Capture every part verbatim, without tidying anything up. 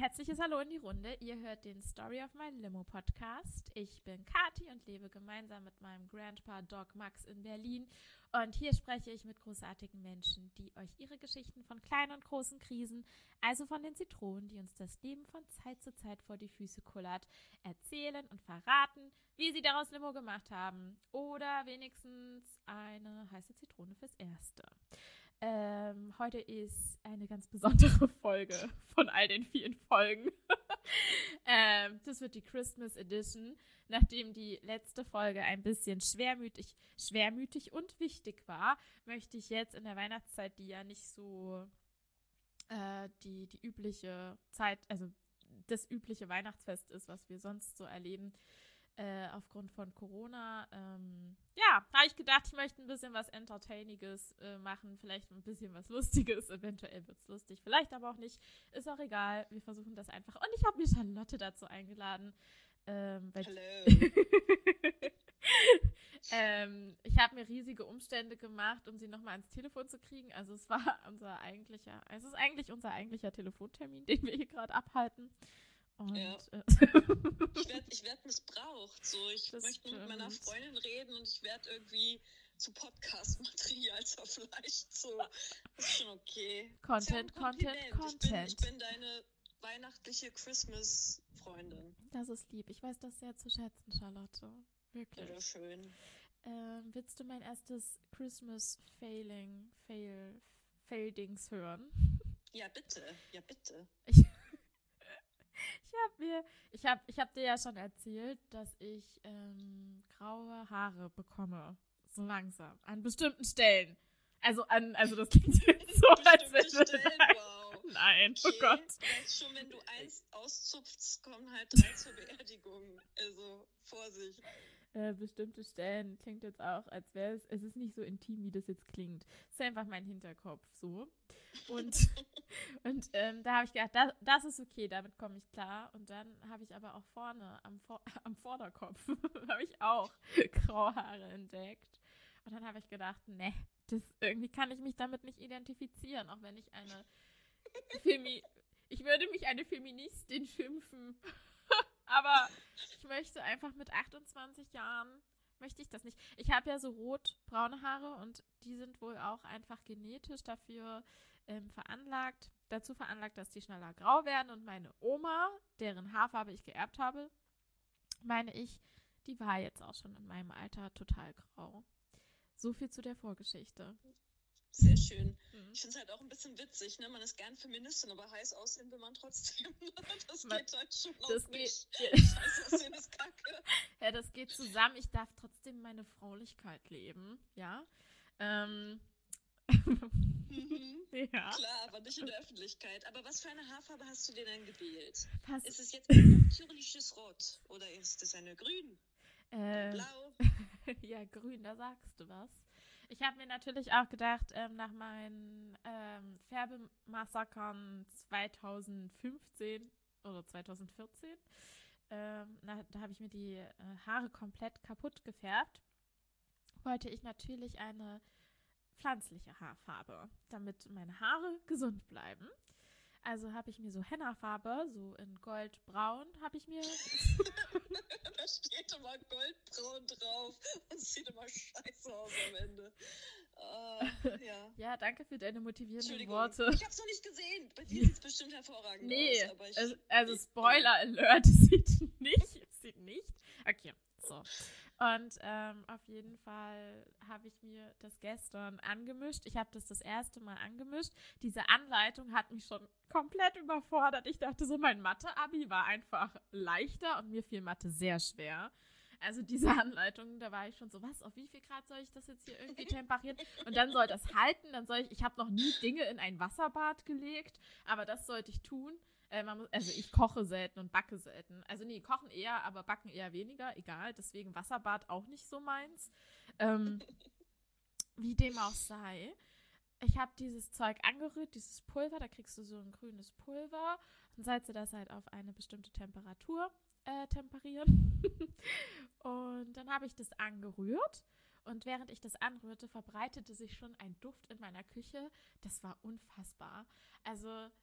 herzliches Hallo in die Runde. Ihr hört den Story of My Limo Podcast. Ich bin Kati und lebe gemeinsam mit meinem Grandpa Dog Max in Berlin. Und hier spreche ich mit großartigen Menschen, die euch ihre Geschichten von kleinen und großen Krisen, also von den Zitronen, die uns das Leben von Zeit zu Zeit vor die Füße kullert, erzählen und verraten, wie sie daraus Limo gemacht haben. Oder wenigstens eine heiße Zitrone fürs Erste. Ähm, heute ist eine ganz besondere Folge von all den vielen Folgen. ähm, das wird die Christmas Edition. Nachdem die letzte Folge ein bisschen schwermütig, schwermütig und wichtig war, möchte ich jetzt in der Weihnachtszeit, die ja nicht so äh, die, die übliche Zeit, also das übliche Weihnachtsfest ist, was wir sonst so erleben, Äh, aufgrund von Corona, ähm, ja, habe ich gedacht, ich möchte ein bisschen was Entertainiges äh, machen, vielleicht ein bisschen was Lustiges, eventuell wird es lustig, vielleicht aber auch nicht, ist auch egal, wir versuchen das einfach. Und ich habe mir Charlotte dazu eingeladen. Ähm, weil Hallo. ähm, ich habe mir riesige Umstände gemacht, um sie nochmal ans Telefon zu kriegen, also es war unser eigentlicher, es ist eigentlich unser eigentlicher Telefontermin, den wir hier gerade abhalten. Und, ja. äh, ich werde ich werd missbraucht. So. Ich Das möchte stimmt. mit meiner Freundin reden und ich werde irgendwie zu Podcast-Material zerfleischt. So. Das ist schon okay. Content, ist ja Content, Content. Ich bin, ich bin deine weihnachtliche Christmas-Freundin. Das ist lieb. Ich weiß das sehr zu schätzen, Charlotte. Wirklich. Ja, schön. Ähm, willst du mein erstes Christmas-Failing, Fail, Fail-Dings hören? Ja, bitte. Ja, bitte. Ich Ich habe mir, ich habe, ich habe dir ja schon erzählt, dass ich ähm, graue Haare bekomme, so langsam, an bestimmten Stellen. Also an, also das klingt jetzt so, als wenn du wow. Nein, okay. Oh Gott. Du weißt schon, wenn du eins auszupfst, kommen halt drei zur Beerdigung. Also Vorsicht. Äh, bestimmte Stellen klingt jetzt auch, als wäre es, es ist nicht so intim, wie das jetzt klingt. Es ist einfach mein Hinterkopf so. Und, und ähm, da habe ich gedacht, das, das ist okay, damit komme ich klar. Und dann habe ich aber auch vorne, am, Vor- am Vorderkopf, habe ich auch graue Haare entdeckt. Und dann habe ich gedacht, ne, das, irgendwie kann ich mich damit nicht identifizieren, auch wenn ich eine Femi- ich würde mich eine Feministin schimpfen. Aber ich möchte einfach mit achtundzwanzig Jahren, möchte ich das nicht. Ich habe ja so rot-braune Haare und die sind wohl auch einfach genetisch dafür ähm, veranlagt, dazu veranlagt, dass die schneller grau werden. Und meine Oma, deren Haarfarbe ich geerbt habe, meine ich, die war jetzt auch schon in meinem Alter total grau. So viel zu der Vorgeschichte. Sehr schön. Mhm. Ich finde es halt auch ein bisschen witzig, ne? Man ist gern Feministin, aber heiß aussehen will man trotzdem. Das man, geht halt schon das auch geht, nicht. Heiß aussehen ist kacke. Ja, das geht zusammen. Ich darf trotzdem meine Fraulichkeit leben, ja. Ähm. mhm. Ja. Klar, aber nicht in der Öffentlichkeit. Aber was für eine Haarfarbe hast du dir denn gewählt? Pass. Ist es jetzt ein natürliches Rot oder ist es eine grün? Äh, Blau? Ja, grün, da sagst du was. Ich habe mir natürlich auch gedacht, ähm, nach meinen ähm, Färbemassakern zweitausendfünfzehn oder zweitausendvierzehn, ähm, na, da habe ich mir die äh, Haare komplett kaputt gefärbt, wollte ich natürlich eine pflanzliche Haarfarbe, damit meine Haare gesund bleiben. Also habe ich mir so Henna-Farbe, so in goldbraun, habe ich mir... Da steht immer goldbraun drauf und sieht immer scheiße aus am Ende. Uh, ja. Ja, danke für deine motivierenden Entschuldigung, Worte. Ich hab's noch nicht gesehen. Bei dir sieht's bestimmt hervorragend nee, aus. Aber ich, also, also ich, Spoiler Alert, es sieht nicht, es sieht nicht. Okay, so. Und ähm, auf jeden Fall habe ich mir das gestern angemischt. Ich habe das das erste Mal angemischt. Diese Anleitung hat mich schon komplett überfordert. Ich dachte so, mein Mathe-Abi war einfach leichter und mir fiel Mathe sehr schwer. Also diese Anleitung, da war ich schon so, was, auf wie viel Grad soll ich das jetzt hier irgendwie temperieren? Und dann soll das halten, dann soll ich, ich habe noch nie Dinge in ein Wasserbad gelegt, aber das sollte ich tun. Äh, man muss, also ich koche selten und backe selten. Also nee, kochen eher, aber backen eher weniger, egal. Deswegen Wasserbad auch nicht so meins. Ähm, wie dem auch sei. Ich habe dieses Zeug angerührt, dieses Pulver, da kriegst du so ein grünes Pulver und sollst du das halt auf eine bestimmte Temperatur äh, temperieren. Und dann habe ich das angerührt und während ich das anrührte, verbreitete sich schon ein Duft in meiner Küche. Das war unfassbar. Also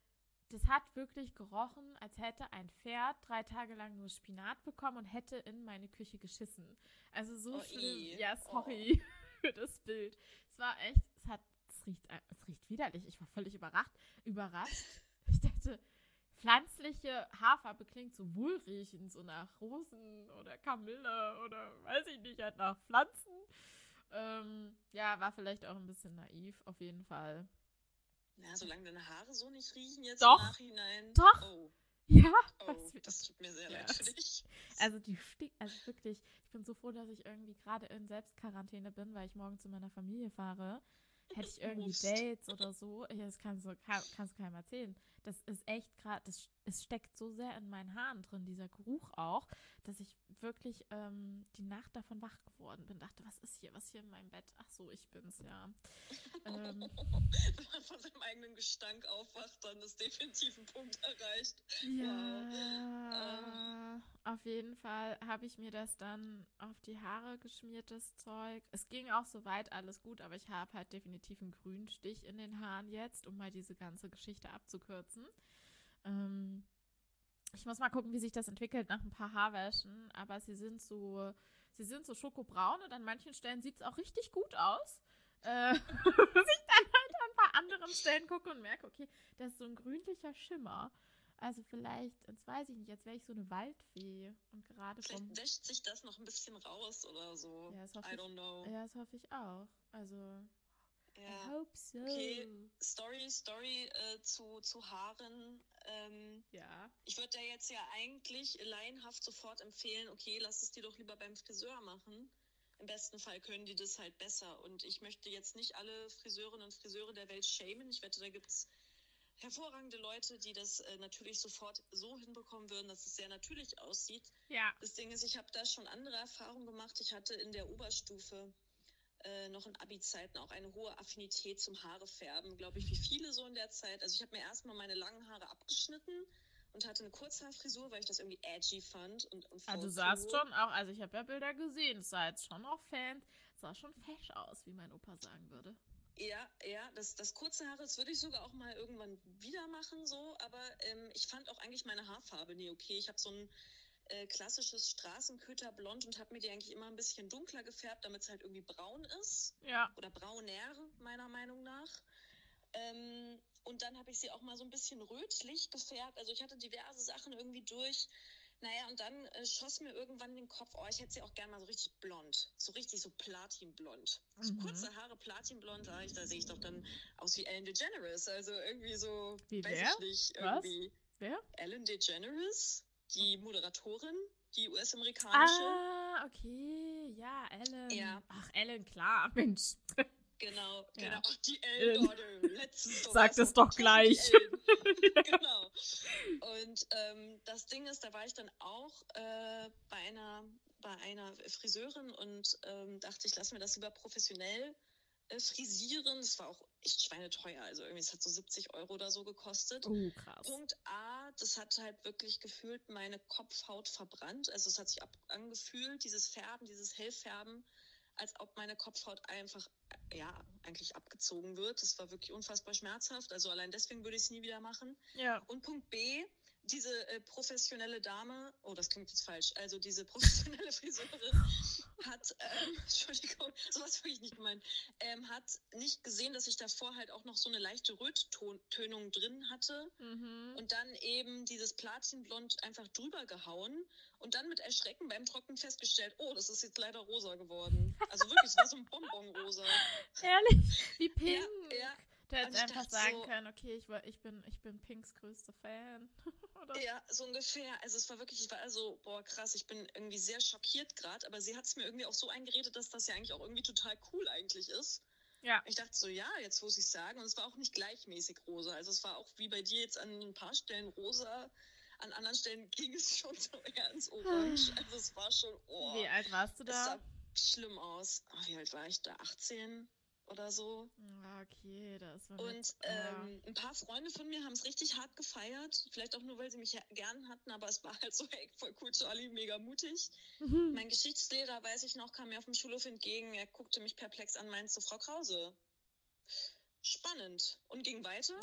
das hat wirklich gerochen, als hätte ein Pferd drei Tage lang nur Spinat bekommen und hätte in meine Küche geschissen. Also so Oh, schlimm. i. Ja, sorry für das Bild. Es war echt, es hat, es riecht, es riecht widerlich. Ich war völlig überrascht. überrascht. Ich dachte, pflanzliche Haarfarbe klingt so wohlriechend, so nach Rosen oder Kamille oder weiß ich nicht, halt nach Pflanzen. Ähm, ja, war vielleicht auch ein bisschen naiv, auf jeden Fall. Ja, solange deine Haare so nicht riechen jetzt Doch. im Nachhinein. Doch. Oh, Ja, oh, was wir- das tut mir sehr Ja. leid für dich. Also die stinkt, also wirklich, ich bin so froh, dass ich irgendwie gerade in Selbstquarantäne bin, weil ich morgen zu meiner Familie fahre. Hätte ich irgendwie Musst. Dates oder so, ja, das kannst du kann, kannst du keinem erzählen. Das ist echt gerade, das es steckt so sehr in meinen Haaren drin, dieser Geruch auch, dass ich wirklich ähm, die Nacht davon wach geworden bin. Dachte, was ist hier, was ist hier in meinem Bett? Ach so, ich bin's, ja. ähm, Wenn man von seinem eigenen Gestank aufwacht, dann ist definitiv ein Punkt erreicht. Ja, auf jeden Fall habe ich mir das dann auf die Haare geschmiert, das Zeug. Es ging auch soweit alles gut, aber ich habe halt definitiv einen Grünstich in den Haaren jetzt, um mal diese ganze Geschichte abzukürzen. Ähm, ich muss mal gucken, wie sich das entwickelt nach ein paar Haarwäschen, aber sie sind so, sie sind so schokobraun und an manchen Stellen sieht es auch richtig gut aus. Äh, bis ich dann halt an ein paar anderen Stellen gucke und merke, okay, das ist so ein grünlicher Schimmer. Also vielleicht, jetzt weiß ich nicht, jetzt wäre ich so eine Waldfee und gerade vom... Vielleicht wäscht sich das noch ein bisschen raus oder so. Ja, das hoffe I ich, don't know. ja, das hoffe ich auch. Also, I Ja. hope so. Okay. Story, Story äh, zu, zu Haaren. Ähm, Ja. ich würde dir jetzt ja eigentlich laienhaft sofort empfehlen, okay, lass es dir doch lieber beim Friseur machen. Im besten Fall können die das halt besser. Und ich möchte jetzt nicht alle Friseurinnen und Friseure der Welt shamen. Ich wette, da gibt es hervorragende Leute, die das äh, natürlich sofort so hinbekommen würden, dass es sehr natürlich aussieht. Ja. Das Ding ist, ich habe da schon andere Erfahrungen gemacht. Ich hatte in der Oberstufe äh, noch in Abi-Zeiten auch eine hohe Affinität zum Haarefärben, glaube ich, wie viele so in der Zeit. Also ich habe mir erstmal meine langen Haare abgeschnitten und hatte eine Kurzhaarfrisur, weil ich das irgendwie edgy fand. Und, und Ah, du voll sahst cool. schon auch, also ich habe ja Bilder gesehen, es sah jetzt schon auch Fan, sah schon fesch aus, wie mein Opa sagen würde. Ja, ja, das, das kurze Haare, das würde ich sogar auch mal irgendwann wieder machen, so, aber ähm, ich fand auch eigentlich meine Haarfarbe nie okay. Ich habe so ein äh, klassisches Straßenköterblond und habe mir die eigentlich immer ein bisschen dunkler gefärbt, damit es halt irgendwie braun ist. Ja. Oder brauner, meiner Meinung nach. Ähm, und dann habe ich sie auch mal so ein bisschen rötlich gefärbt. Also ich hatte diverse Sachen irgendwie durch. Naja, und dann äh, schoss mir irgendwann in den Kopf, oh, ich hätte sie auch gerne mal so richtig blond. So richtig so platinblond. So Mhm. kurze Haare, platinblond, da, ich, da sehe ich doch dann aus wie Ellen DeGeneres. Also irgendwie so, Wie weiß wer? ich nicht, Was? irgendwie. Wer? Ellen DeGeneres, die Moderatorin, die U S-amerikanische. Ah, okay, ja, Ellen. Ja. Ach, Ellen, klar, Mensch. Genau, Ja. genau. Ach, die Ellen, oh, du, letztens doch Sag erst das noch doch getroffen, gleich. die Ellen. Genau. Und ähm, das Ding ist, da war ich dann auch äh, bei einer bei einer Friseurin und ähm, dachte, ich lasse mir das lieber professionell äh, frisieren. Das war auch echt schweineteuer, also irgendwie, es hat so siebzig Euro oder so gekostet. Oh, krass. Punkt A, das hat halt wirklich gefühlt meine Kopfhaut verbrannt. Also es hat sich ab angefühlt, dieses Färben, dieses Hellfärben, als ob meine Kopfhaut einfach, ja, eigentlich abgezogen wird. Das war wirklich unfassbar schmerzhaft. Also allein deswegen würde ich es nie wieder machen. Ja. Und Punkt B, diese äh, professionelle Dame, oh, das klingt jetzt falsch, also diese professionelle Friseurin hat, ähm, Entschuldigung, sowas habe ich nicht gemeint, ähm, hat nicht gesehen, dass ich davor halt auch noch so eine leichte Röttönung drin hatte Mhm. und dann eben dieses Platinblond einfach drüber gehauen und dann mit Erschrecken beim Trocknen festgestellt, oh, das ist jetzt leider rosa geworden. Also wirklich, es war so ein Bonbon-rosa. Ehrlich? Wie Pink. Ja, ja. Du hättest Und ich einfach dachte sagen so- können, okay, ich, war, ich, bin, ich bin Pinks größter Fan. Oder? Ja, so ungefähr. Also es war wirklich, ich war also, boah, krass, ich bin irgendwie sehr schockiert gerade, aber sie hat es mir irgendwie auch so eingeredet, dass das ja eigentlich auch irgendwie total cool eigentlich ist. Ja. Ich dachte so, ja, jetzt muss ich sagen. Und es war auch nicht gleichmäßig rosa. Also es war auch wie bei dir jetzt an ein paar Stellen rosa. An anderen Stellen ging es schon so eher ins Orange. Also es war schon, oh, Wie alt warst du es da? sah schlimm aus. Oh, wie alt war ich da? achtzehn oder so. Ah, okay, das war Und mit, ähm, ein paar Freunde von mir haben es richtig hart gefeiert. Vielleicht auch nur, weil sie mich ja gern hatten, aber es war halt so, hey, voll cool, Charlie, mega mutig. äh, mhm. Mein Geschichtslehrer, weiß ich noch, kam mir auf dem Schulhof entgegen. Er guckte mich perplex an, meinst du, Frau Krause? spannend und ging weiter.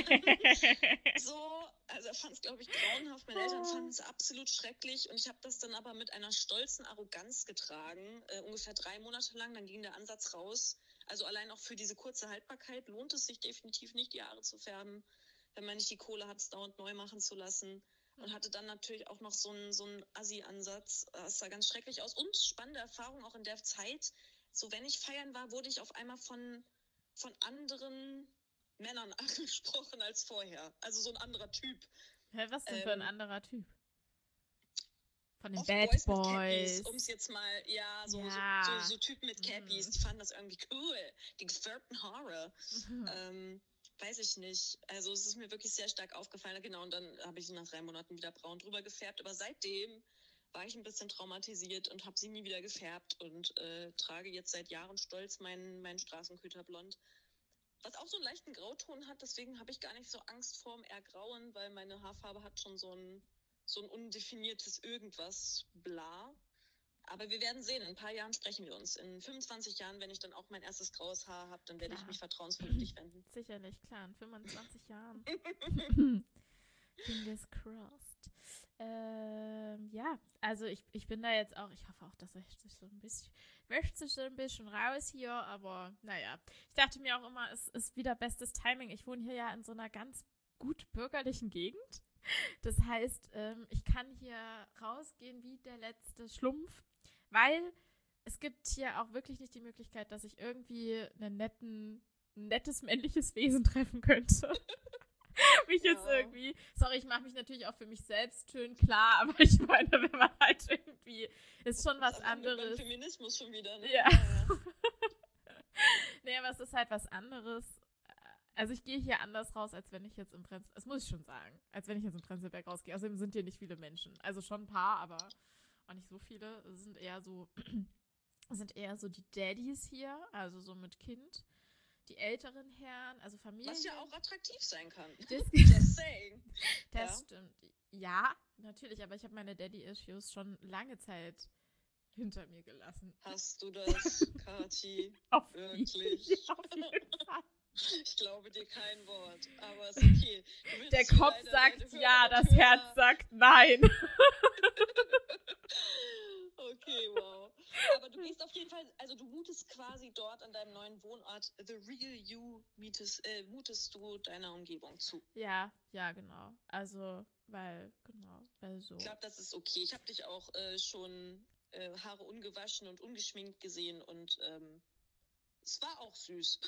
so, also er fand es, glaube ich, grauenhaft. Meine Eltern fanden es absolut schrecklich und ich habe das dann aber mit einer stolzen Arroganz getragen, äh, ungefähr drei Monate lang. Dann ging der Ansatz raus. Also allein auch für diese kurze Haltbarkeit lohnt es sich definitiv nicht, die Haare zu färben, wenn man nicht die Kohle hat, es dauernd neu machen zu lassen. Und hatte dann natürlich auch noch so einen, so einen Assi-Ansatz. Es sah ganz schrecklich aus. Und spannende Erfahrung auch in der Zeit. So, wenn ich feiern war, wurde ich auf einmal von, von anderen Männern angesprochen als vorher. Also so ein anderer Typ. Hä, was denn Ähm, für ein anderer Typ? Von den Oft Bad Boys, Boys. mit Cappies, um es jetzt mal, ja, so, Ja. So, so, so Typen mit Cappies, Mhm. die fanden das irgendwie cool. Die gefärbten Haare. ähm, weiß ich nicht. Also es ist mir wirklich sehr stark aufgefallen. Genau, und dann habe ich sie nach drei Monaten wieder braun drüber gefärbt. Aber seitdem war ich ein bisschen traumatisiert und habe sie nie wieder gefärbt und äh, trage jetzt seit Jahren stolz meinen, meinen Straßenköterblond. Was auch so einen leichten Grauton hat, deswegen habe ich gar nicht so Angst vorm Ergrauen, weil meine Haarfarbe hat schon so ein, so ein undefiniertes Irgendwas, bla. Aber wir werden sehen, in ein paar Jahren sprechen wir uns. In fünfundzwanzig Jahren, wenn ich dann auch mein erstes graues Haar habe, dann werde ich Klar. mich vertrauensvoll an dich wenden. Sicherlich, klar, in fünfundzwanzig Jahren. Fingers crossed. Ähm, ja, also ich, ich bin da jetzt auch, ich hoffe auch, dass ich sich so ein bisschen, wäscht sich so ein bisschen raus hier, aber naja. Ich dachte mir auch immer, es ist wieder bestes Timing. Ich wohne hier ja in so einer ganz gut bürgerlichen Gegend. Das heißt, ähm, ich kann hier rausgehen wie der letzte Schlumpf, weil es gibt hier auch wirklich nicht die Möglichkeit, dass ich irgendwie einen netten, ein nettes männliches Wesen treffen könnte. mich jetzt Ja. irgendwie, sorry, ich mache mich natürlich auch für mich selbst schön klar, aber ich meine, wenn man halt irgendwie, ist schon was Das ist am Ende beim anderes. Feminismus schon wieder, ne? Ja. ja. Nee, aber es ist halt was anderes. Also ich gehe hier anders raus, als wenn ich jetzt im Prenzlberg, das muss ich schon sagen, als wenn ich jetzt im Prenzlberg rausgehe. Außerdem sind hier nicht viele Menschen. Also schon ein paar, aber auch nicht so viele. Es sind eher so, sind eher so die Daddies hier, also so mit Kind. Die älteren Herren, also Familien. Was ja auch attraktiv sein kann. Das, Just saying. das Ja. stimmt. Ja, natürlich, aber ich habe meine Daddy-Issues schon lange Zeit hinter mir gelassen. Hast du das, Kathi? Auf Wirklich? jeden, auf jeden Fall. Ich glaube dir kein Wort, aber ist okay. Du willst Der hier Kopf leider sagt deine ja, Hörer das und Hörer- Herz sagt nein. Okay, wow. Aber du gehst auf jeden Fall, also du mutest quasi dort an deinem neuen Wohnort, the real you, mietest, äh, mutest du deiner Umgebung zu. Ja, ja, genau. Also, weil, genau, weil so. Ich glaube, das ist okay. Ich habe dich auch äh, schon äh, Haare ungewaschen und ungeschminkt gesehen und ähm, es war auch süß.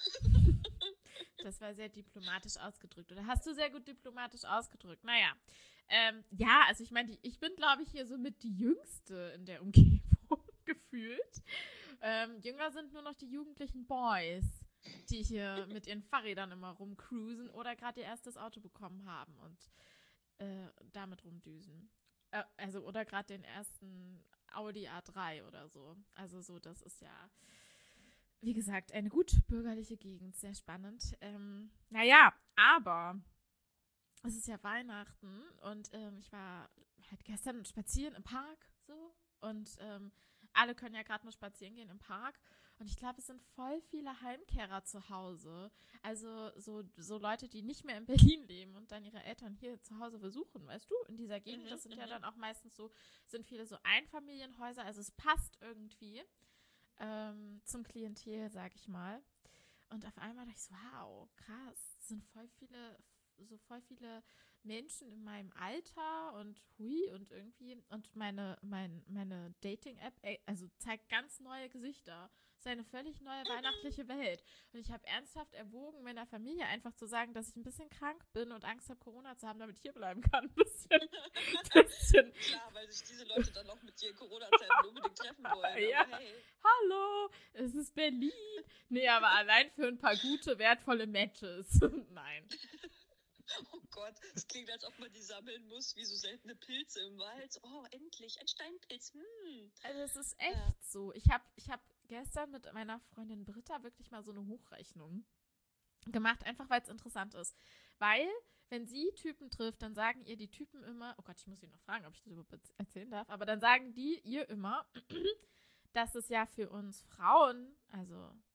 Das war sehr diplomatisch ausgedrückt. Oder hast du sehr gut diplomatisch ausgedrückt? Naja. Ähm, ja, also ich meine, ich bin, glaube ich, hier so mit die Jüngste in der Umgebung gefühlt. Ähm, jünger sind nur noch die jugendlichen Boys, die hier mit ihren Fahrrädern immer rumcruisen oder gerade ihr erstes Auto bekommen haben und äh, damit rumdüsen. Äh, also, oder gerade den ersten Audi A drei oder so. Also so, das ist ja, wie gesagt, eine gut bürgerliche Gegend, sehr spannend. Ähm, naja, aber es ist ja Weihnachten und ähm, ich war halt gestern spazieren im Park so und ähm, alle können ja gerade nur spazieren gehen im Park und ich glaube, es sind voll viele Heimkehrer zu Hause. Also so, so Leute, die nicht mehr in Berlin leben und dann ihre Eltern hier zu Hause besuchen, weißt du, in dieser Gegend. Mhm, Das sind ja mhm. dann auch meistens so, sind viele so Einfamilienhäuser, also es passt irgendwie ähm, zum Klientel, sag ich mal. Und auf einmal dachte ich so, wow, krass, es sind voll viele, so voll viele Menschen in meinem Alter und hui und irgendwie, und meine, mein, meine Dating-App, ey, also zeigt ganz neue Gesichter. Es ist eine völlig neue weihnachtliche Welt. Und ich habe ernsthaft erwogen, meiner Familie einfach zu sagen, dass ich ein bisschen krank bin und Angst habe, Corona zu haben, damit ich hier bleiben kann. Ein bisschen. bisschen. Klar, weil sich diese Leute dann noch mit dir in Corona-Zeiten unbedingt treffen wollen. Ja. Aber hey, Hallo, es ist Berlin. Nee, aber allein für ein paar gute, wertvolle Matches. Nein. oh Gott, es klingt, als ob man die sammeln muss, wie so seltene Pilze im Wald. So, oh, endlich, ein Steinpilz. Hm. Also es ist echt Ja. so. Ich habe ich hab gestern mit meiner Freundin Britta wirklich mal so eine Hochrechnung gemacht, einfach weil es interessant ist. Weil, wenn sie Typen trifft, dann sagen ihr die Typen immer, oh Gott, ich muss sie noch fragen, ob ich das überhaupt erzählen darf, aber dann sagen die ihr immer, dass es ja für uns Frauen, also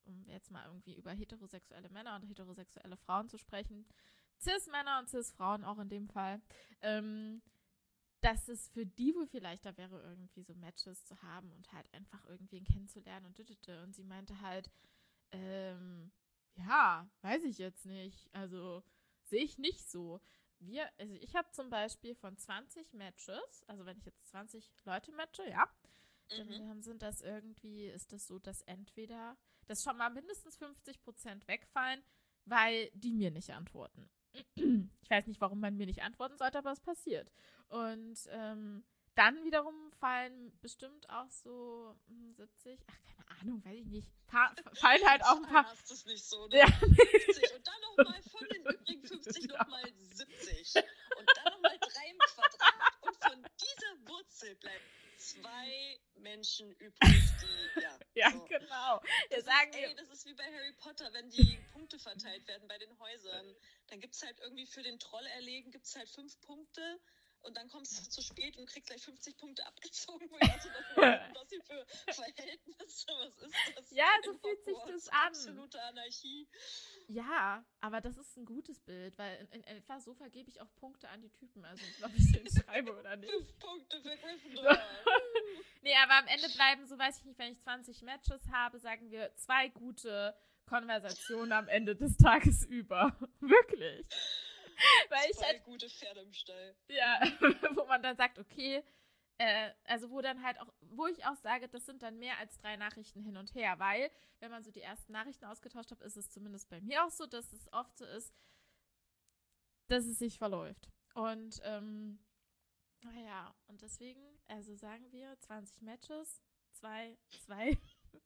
um jetzt mal irgendwie über heterosexuelle Männer und heterosexuelle Frauen zu sprechen, Cis-Männer und Cis-Frauen auch in dem Fall, ähm, dass es für die wohl viel leichter wäre, irgendwie so Matches zu haben und halt einfach irgendwen kennenzulernen und düdüdü. Und sie meinte halt, ähm, ja, weiß ich jetzt nicht. Also sehe ich nicht so. Wir, also ich habe zum Beispiel von zwanzig Matches, also wenn ich jetzt zwanzig Leute matche, ja, dann Mhm. sind das irgendwie, ist das so, dass entweder, dass schon mal mindestens fünfzig Prozent wegfallen, weil die mir nicht antworten. Ich weiß nicht, warum man mir nicht antworten sollte, aber es passiert. Und ähm, dann wiederum fallen bestimmt auch so hm, siebzig, ach, keine Ahnung, weiß ich nicht, paar, fallen halt auch ein paar. Hast du es nicht so, ne? Ja. fünfzig und dann nochmal von den übrigen fünfzig Ja. nochmal siebzig. Und dann nochmal drei im Quadrat. Und von dieser Wurzel bleiben zwei Menschen übrig, die, ja. Ja, so. genau. Wir Das sagen ist, ey, wir, das ist wie bei Harry Potter, wenn die Punkte verteilt werden bei den Häusern. Dann gibt es halt irgendwie für den Troll erlegen, gibt es halt fünf Punkte und dann kommst du zu spät und kriegst gleich fünfzig Punkte abgezogen. Wo ich dachte, was hier für Verhältnisse, was ist das? Ja, so In fühlt sich Hogwarts? das an. Absolute Anarchie. Ja, aber das ist ein gutes Bild, weil in, in etwa so vergebe ich auch Punkte an die Typen, also ob ich den schreibe oder nicht. Fünf Punkte für Gryffindor. Nee, aber am Ende bleiben, so weiß ich nicht, wenn ich zwanzig Matches habe, sagen wir zwei gute Konversationen am Ende des Tages über. Wirklich. Weil ich Zwei halt, gute Pferde im Stall. ja, wo man dann sagt, okay, äh, also wo dann halt auch, wo ich auch sage, das sind dann mehr als drei Nachrichten hin und her, weil, wenn man so die ersten Nachrichten ausgetauscht hat, ist es zumindest bei mir auch so, dass es oft so ist, dass es sich verläuft. Und, ähm, naja, und deswegen, also sagen wir zwanzig Matches, zwei, zwei.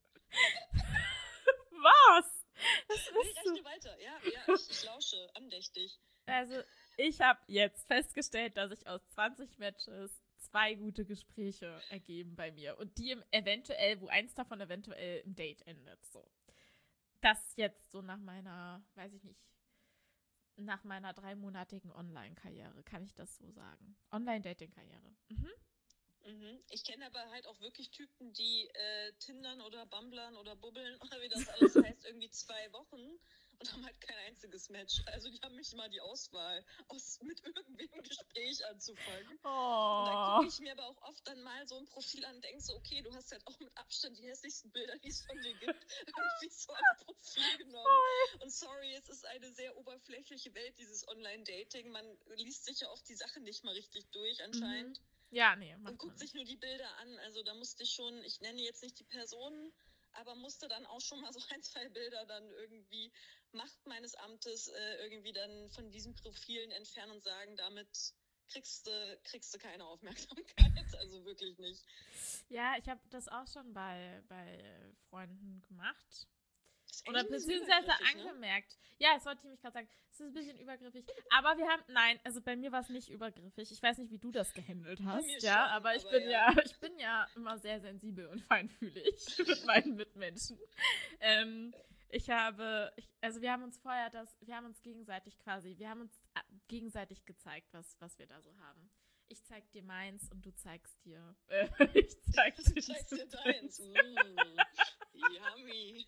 Was? Das Ich ist so. rechne weiter. Ja, ja, ich, ich lausche andächtig. Also, ich habe jetzt festgestellt, dass sich aus zwanzig Matches zwei gute Gespräche ergeben bei mir. Und die im eventuell, wo eins davon eventuell im Date endet. So. Das jetzt so nach meiner, weiß ich nicht, nach meiner dreimonatigen Online-Karriere, kann ich das so sagen. Online-Dating-Karriere. Mhm. Mhm. Ich kenne aber halt auch wirklich Typen, die äh, Tindern oder Bumblern oder Bubbeln oder wie das alles heißt, irgendwie zwei Wochen und haben halt kein einziges Match. Also die haben nicht mal die Auswahl, aus, mit irgendwem ein Gespräch anzufangen. Und da Oh. gucke ich mir aber auch oft dann mal so ein Profil an und denke so, okay, du hast halt auch mit Abstand die hässlichsten Bilder, die es von dir gibt, irgendwie so ein Profil genommen. Und sorry, es ist eine sehr oberflächliche Welt, dieses Online-Dating. Man liest sich ja oft die Sachen nicht mal richtig durch anscheinend. Mhm. Ja, nee, macht Und guckt man sich nicht. nur die Bilder an. Also da musste ich schon, ich nenne jetzt nicht die Personen, aber musste dann auch schon mal so ein, zwei Bilder dann irgendwie Macht meines Amtes äh, irgendwie dann von diesen Profilen entfernen und sagen, damit kriegst du kriegst du keine Aufmerksamkeit. Also wirklich nicht. Ja, ich habe das auch schon bei, bei Freunden gemacht. Ist Oder eigentlich ein bisschen beziehungsweise übergriffig, ne? angemerkt. Ja, das wollte ich nämlich gerade sagen. Es ist ein bisschen übergriffig. Aber wir haben, nein, also bei mir war es nicht übergriffig. Ich weiß nicht, wie du das gehandelt hast, mir ja, schon, aber ich aber bin ja. ja, ich bin ja immer sehr sensibel und feinfühlig mit meinen Mitmenschen. Ähm, ich habe, ich, also wir haben uns vorher das, wir haben uns gegenseitig quasi, wir haben uns äh, gegenseitig gezeigt, was, was wir da so haben. Ich zeig dir meins und du zeigst dir, äh, ich zeig Du dir zeigst dir deins. deins. Mm, yummy.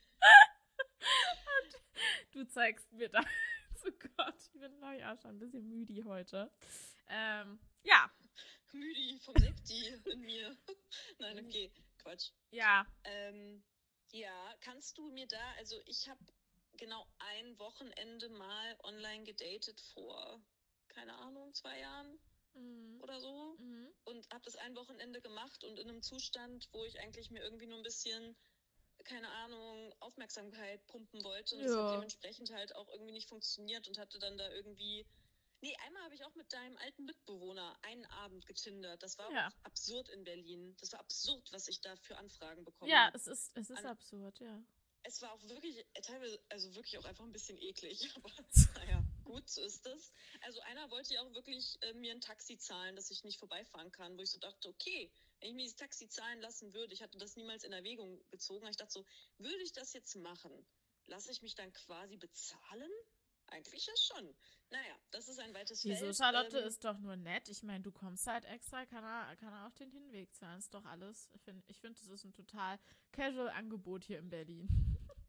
Du zeigst mir deins. Oh Gott, ich bin glaube ich auch schon ein bisschen müde heute. Ähm, ja, Müdi vom Sekti in mir. Nein, okay, Quatsch. ja. Ähm, ja, kannst du mir da, also ich habe genau ein Wochenende mal online gedatet vor, keine Ahnung, zwei Jahren Mhm. oder so Mhm. und habe das ein Wochenende gemacht und in einem Zustand, wo ich eigentlich mir irgendwie nur ein bisschen, keine Ahnung, Aufmerksamkeit pumpen wollte und das Ja. hat dementsprechend halt auch irgendwie nicht funktioniert und hatte dann da irgendwie, nee, einmal habe ich auch mit deinem alten Mitbewohner einen Abend getindert. Das war Ja. auch absurd in Berlin. Das war absurd, was ich da für Anfragen bekommen Ja, habe. es ist, es ist An- absurd, ja. Es war auch wirklich, äh, teilweise, also wirklich auch einfach ein bisschen eklig, aber naja, gut, so ist das. Also einer wollte ja auch wirklich äh, mir ein Taxi zahlen, dass ich nicht vorbeifahren kann, wo ich so dachte, okay, wenn ich mir dieses Taxi zahlen lassen würde, ich hatte das niemals in Erwägung gezogen, aber ich dachte so, würde ich das jetzt machen, lasse ich mich dann quasi bezahlen? Eigentlich ja schon. Naja, das ist ein weites Wieso, Feld. Charlotte Ähm, ist doch nur nett. Ich meine, du kommst halt extra, kann er, kann er auch den Hinweg zahlen. Ist doch alles. Ich finde, ich find, das ist ein total casual Angebot hier in Berlin.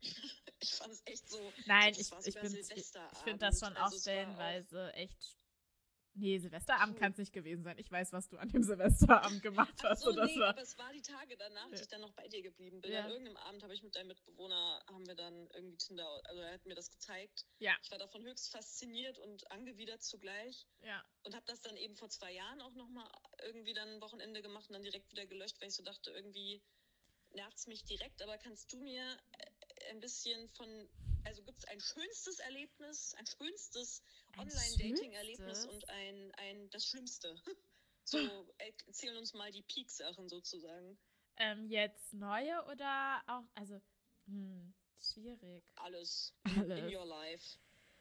Ich fand es echt so. Nein, das ich, war ich, sogar bin, ich, ich Silvesterabend. finde das schon auch Also es war stellenweise echt. Nee, Silvesterabend Puh. kann es nicht gewesen sein. Ich weiß, was du an dem Silvesterabend gemacht Ach hast. so, und das nee, war, aber es war die Tage danach, als Ja. ich dann noch bei dir geblieben bin. Ja. An irgendeinem Abend habe ich mit deinem Mitbewohner, haben wir dann irgendwie Tinder, also er hat mir das gezeigt. Ja. Ich war davon höchst fasziniert und angewidert zugleich. Ja. Und habe das dann eben vor zwei Jahren auch nochmal irgendwie dann ein Wochenende gemacht und dann direkt wieder gelöscht, weil ich so dachte, irgendwie nervt es mich direkt. Aber kannst du mir äh, ein bisschen von, also gibt es ein schönstes Erlebnis, ein schönstes Ein Online-Dating-Erlebnis schönstes? und ein, ein das Schlimmste? So, erzähl uns mal die Peak-Sachen sozusagen. Ähm, jetzt neue oder auch, also, hm, schwierig. Alles. Alles. In your life.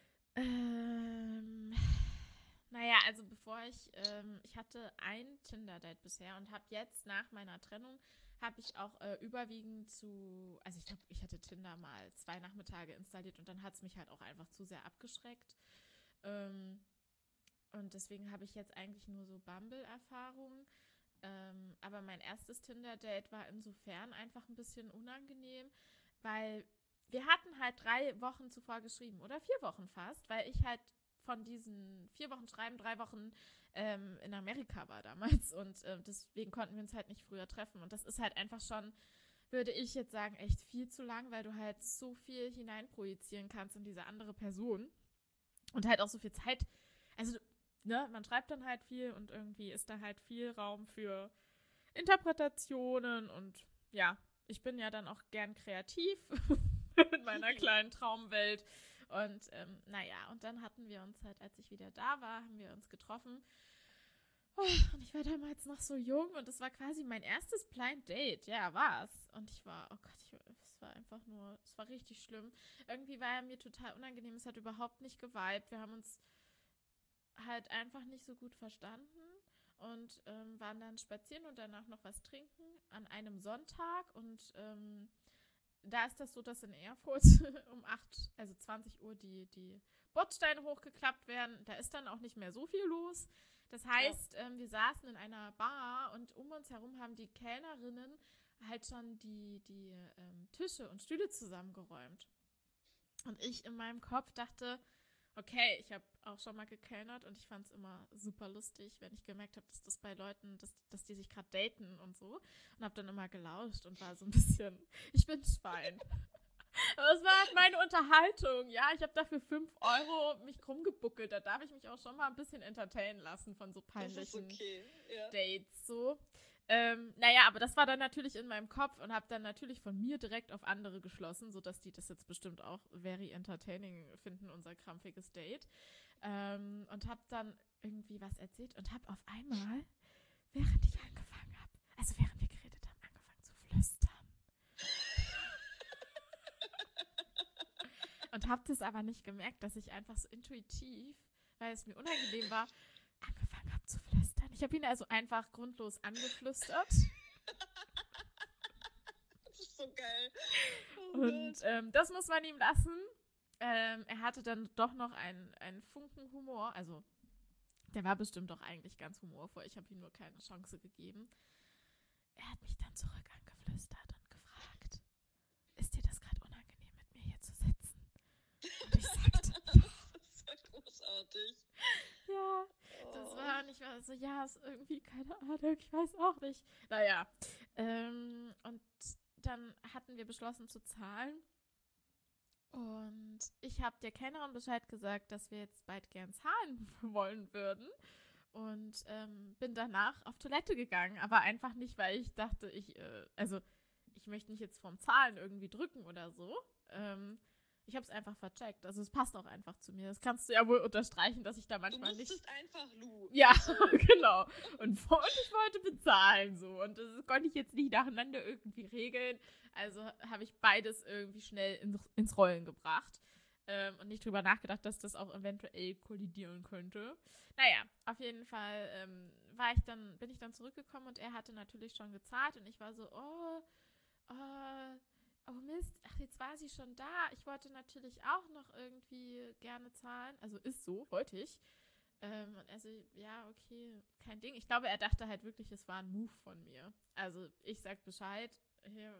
Ähm, naja, also bevor ich, ähm, ich hatte ein Tinder-Date bisher und habe jetzt nach meiner Trennung, habe ich auch äh, überwiegend zu, also ich glaube, ich hatte Tinder mal zwei Nachmittage installiert und dann hat es mich halt auch einfach zu sehr abgeschreckt. Ähm, und deswegen habe ich jetzt eigentlich nur so Bumble-Erfahrungen. Ähm, aber mein erstes Tinder-Date war insofern einfach ein bisschen unangenehm, weil wir hatten halt drei Wochen zuvor geschrieben oder vier Wochen fast, weil ich halt von diesen vier Wochen Schreiben drei Wochen ähm, in Amerika war damals und äh, deswegen konnten wir uns halt nicht früher treffen und das ist halt einfach schon, würde ich jetzt sagen, echt viel zu lang, weil du halt so viel hineinprojizieren kannst in diese andere Person und halt auch so viel Zeit, also ne, man schreibt dann halt viel und irgendwie ist da halt viel Raum für Interpretationen und ja, ich bin ja dann auch gern kreativ in meiner kleinen Traumwelt und ähm, naja, und dann hatten wir uns halt, als ich wieder da war, haben wir uns getroffen oh, und ich war damals noch so jung und es war quasi mein erstes Blind Date, ja, war's und ich war, oh Gott, ich, es war einfach nur, es war richtig schlimm, irgendwie war er mir total unangenehm, es hat überhaupt nicht geweibt, wir haben uns halt einfach nicht so gut verstanden und ähm, waren dann spazieren und danach noch was trinken an einem Sonntag und ähm, da ist das so, dass in Erfurt um acht, also zwanzig Uhr die, die Bordsteine hochgeklappt werden. Da ist dann auch nicht mehr so viel los. Das heißt, ja. ähm, wir saßen in einer Bar und um uns herum haben die Kellnerinnen halt schon die, die ähm, Tische und Stühle zusammengeräumt. Und ich in meinem Kopf dachte, okay, ich habe auch schon mal gekellnert und ich fand es immer super lustig, wenn ich gemerkt habe, dass das bei Leuten, dass, dass die sich gerade daten und so. Und habe dann immer gelauscht und war so ein bisschen, ich bin Schwein. Aber es war halt meine Unterhaltung, ja. Ich habe dafür fünf Euro mich krumm gebuckelt. Da darf ich mich auch schon mal ein bisschen entertainen lassen von so peinlichen okay. ja. Dates so. Ähm, naja, aber das war dann natürlich in meinem Kopf und habe dann natürlich von mir direkt auf andere geschlossen, sodass die das jetzt bestimmt auch very entertaining finden, unser krampfiges Date. Ähm, und habe dann irgendwie was erzählt und habe auf einmal, während ich angefangen habe, also während wir geredet haben, angefangen zu flüstern. Und habe das aber nicht gemerkt, dass ich einfach so intuitiv, weil es mir unangenehm war, angefangen habe zu flüstern. Ich habe ihn also einfach grundlos angeflüstert. Das ist so geil. Oh und ähm, das muss man ihm lassen. Ähm, er hatte dann doch noch einen, einen Funken Humor. Also, der war bestimmt doch eigentlich ganz humorvoll. Ich habe ihm nur keine Chance gegeben. Er hat mich dann zurück angeflüstert und gefragt, ist dir das gerade unangenehm, mit mir hier zu sitzen? Und ich sagte, ja. Das ist ja großartig. Ja, das war, und ich war so, ja, ist irgendwie, keine Ahnung, ich weiß auch nicht. Naja, ähm, und dann hatten wir beschlossen zu zahlen und ich habe der Kellnerin Bescheid gesagt, dass wir jetzt bald gern zahlen wollen würden und ähm, bin danach auf Toilette gegangen, aber einfach nicht, weil ich dachte, ich, äh, also ich möchte mich jetzt vorm Zahlen irgendwie drücken oder so, ähm, ich habe es einfach vercheckt. Also es passt auch einfach zu mir. Das kannst du ja wohl unterstreichen, dass ich da manchmal nicht... Du musstest nicht einfach Lu. Ja, genau. Und, und ich wollte bezahlen so. Und das konnte ich jetzt nicht nacheinander irgendwie regeln. Also habe ich beides irgendwie schnell in, ins Rollen gebracht. Ähm, und nicht drüber nachgedacht, dass das auch eventuell kollidieren könnte. Naja, auf jeden Fall ähm, war ich dann, bin ich dann zurückgekommen und er hatte natürlich schon gezahlt. Und ich war so, oh, oh... Oh Mist, ach, jetzt war sie schon da. Ich wollte natürlich auch noch irgendwie gerne zahlen. Also ist so, wollte ich. Ähm, und also, ja, okay, kein Ding. Ich glaube, er dachte halt wirklich, es war ein Move von mir. Also ich sag Bescheid, hier,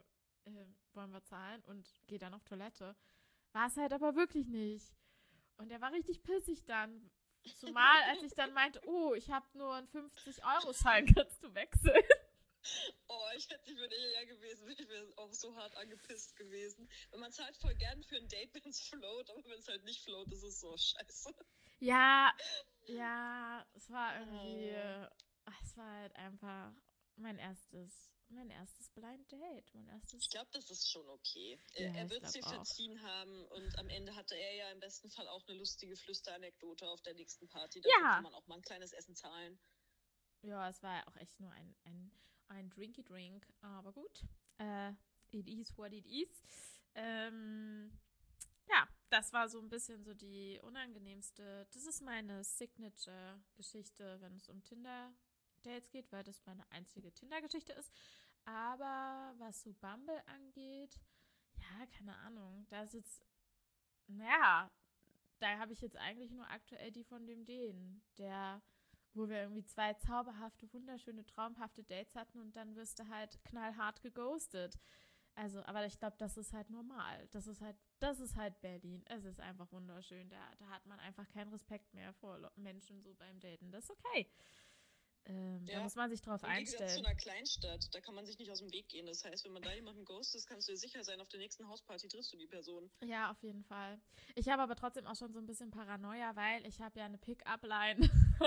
äh, wollen wir zahlen und gehe dann auf Toilette. War es halt aber wirklich nicht. Und er war richtig pissig dann. Zumal, als ich dann meinte, oh, ich habe nur einen fünfzig-Euro-Schein, kannst du wechseln? Oh, ich hätte nicht mit eher gewesen, ich wäre auch so hart angepisst gewesen. Weil man zahlt voll gern für ein Date, wenn es float, aber wenn es halt nicht float, ist es so scheiße. Ja, ja, es war irgendwie, ach, es war halt einfach mein erstes, mein erstes Blind Date, mein erstes. Ich glaube, das ist schon okay. Ja, er ich wird es dir glaub auch. verziehen haben und am Ende hatte er ja im besten Fall auch eine lustige Flüsteranekdote auf der nächsten Party. Dafür Ja. kann man auch mal ein kleines Essen zahlen. Ja, es war ja auch echt nur ein, ein, ein Drinky Drink, aber gut. Äh, it is what it is. Ähm, ja, das war so ein bisschen so die unangenehmste, das ist meine Signature-Geschichte, wenn es um Tinder-Dates geht, weil das meine einzige Tinder-Geschichte ist. Aber was so Bumble angeht, ja, keine Ahnung, da ist jetzt, naja, da habe ich jetzt eigentlich nur aktuell die von dem Den, der, wo wir irgendwie zwei zauberhafte, wunderschöne, traumhafte Dates hatten und dann wirst du halt knallhart geghostet. Also, aber ich glaube, das ist halt normal. Das ist halt, das ist halt Berlin. Es ist einfach wunderschön. Da, da hat man einfach keinen Respekt mehr vor Lo- Menschen so beim Daten. Das ist okay. Ähm, Da Ja. muss man sich drauf Im Gegensatz zu einstellen. einer Kleinstadt, da kann man sich nicht aus dem Weg gehen. Das heißt, wenn man da jemanden ghostet, kannst du dir sicher sein, auf der nächsten Hausparty triffst du die Person. Ja, auf jeden Fall. Ich habe aber trotzdem auch schon so ein bisschen Paranoia, weil ich habe ja eine Pick-up-Line.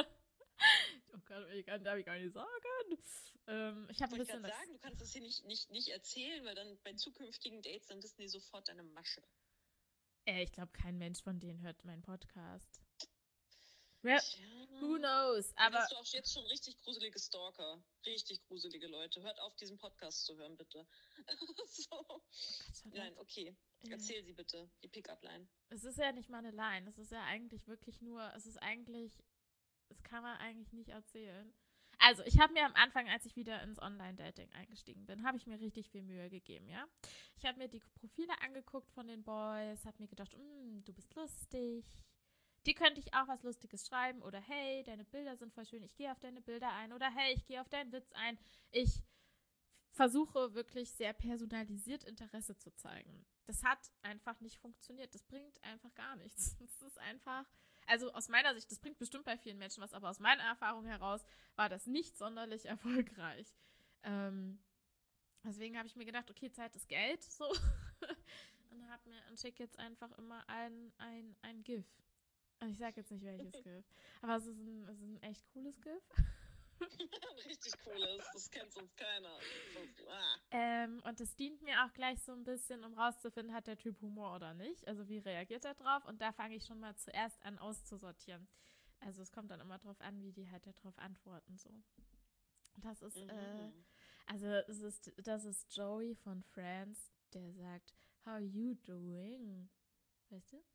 Oh Gott, ich kann, darf ich gar nicht sagen. Ähm, ich habe ein Wollte ich bisschen gerade das, sagen, du kannst das hier nicht, nicht, nicht erzählen, weil dann bei zukünftigen Dates, dann wissen die sofort deine Masche. äh, ich glaube, kein Mensch von denen hört meinen Podcast. Wer, Tja. who knows? Dann Aber hast du auch jetzt schon richtig gruselige Stalker. Richtig gruselige Leute. Hört auf, diesen Podcast zu hören, bitte. So. Nein, okay. Erzähl sie bitte, die Pickup-Line. Es ist ja nicht mal eine Line. Es ist ja eigentlich wirklich nur, es ist eigentlich, das kann man eigentlich nicht erzählen. Also, ich habe mir am Anfang, als ich wieder ins Online-Dating eingestiegen bin, habe ich mir richtig viel Mühe gegeben, ja. Ich habe mir die Profile angeguckt von den Boys, habe mir gedacht, mm, du bist lustig. Die könnte ich auch was Lustiges schreiben. Oder hey, deine Bilder sind voll schön, ich gehe auf deine Bilder ein. Oder hey, ich gehe auf deinen Witz ein. Ich versuche wirklich sehr personalisiert Interesse zu zeigen. Das hat einfach nicht funktioniert. Das bringt einfach gar nichts. Das ist einfach, also aus meiner Sicht, das bringt bestimmt bei vielen Menschen was, aber aus meiner Erfahrung heraus war das nicht sonderlich erfolgreich. Ähm, deswegen habe ich mir gedacht, okay, Zeit ist Geld, so. Und habe mir und schicke jetzt einfach immer ein, ein, ein GIF. Also ich sage jetzt nicht welches GIF, aber es ist ein, es ist ein echt cooles GIF. Richtig cooles, das kennt sonst keiner. Das, ah. Ähm, und das dient mir auch gleich so ein bisschen, um rauszufinden, hat der Typ Humor oder nicht. Also wie reagiert er drauf? Und da fange ich schon mal zuerst an auszusortieren. Also es kommt dann immer drauf an, wie die halt darauf antworten. So. Das ist, Mhm. äh, also es ist, das ist Joey von Friends, der sagt, how you doing? Weißt du?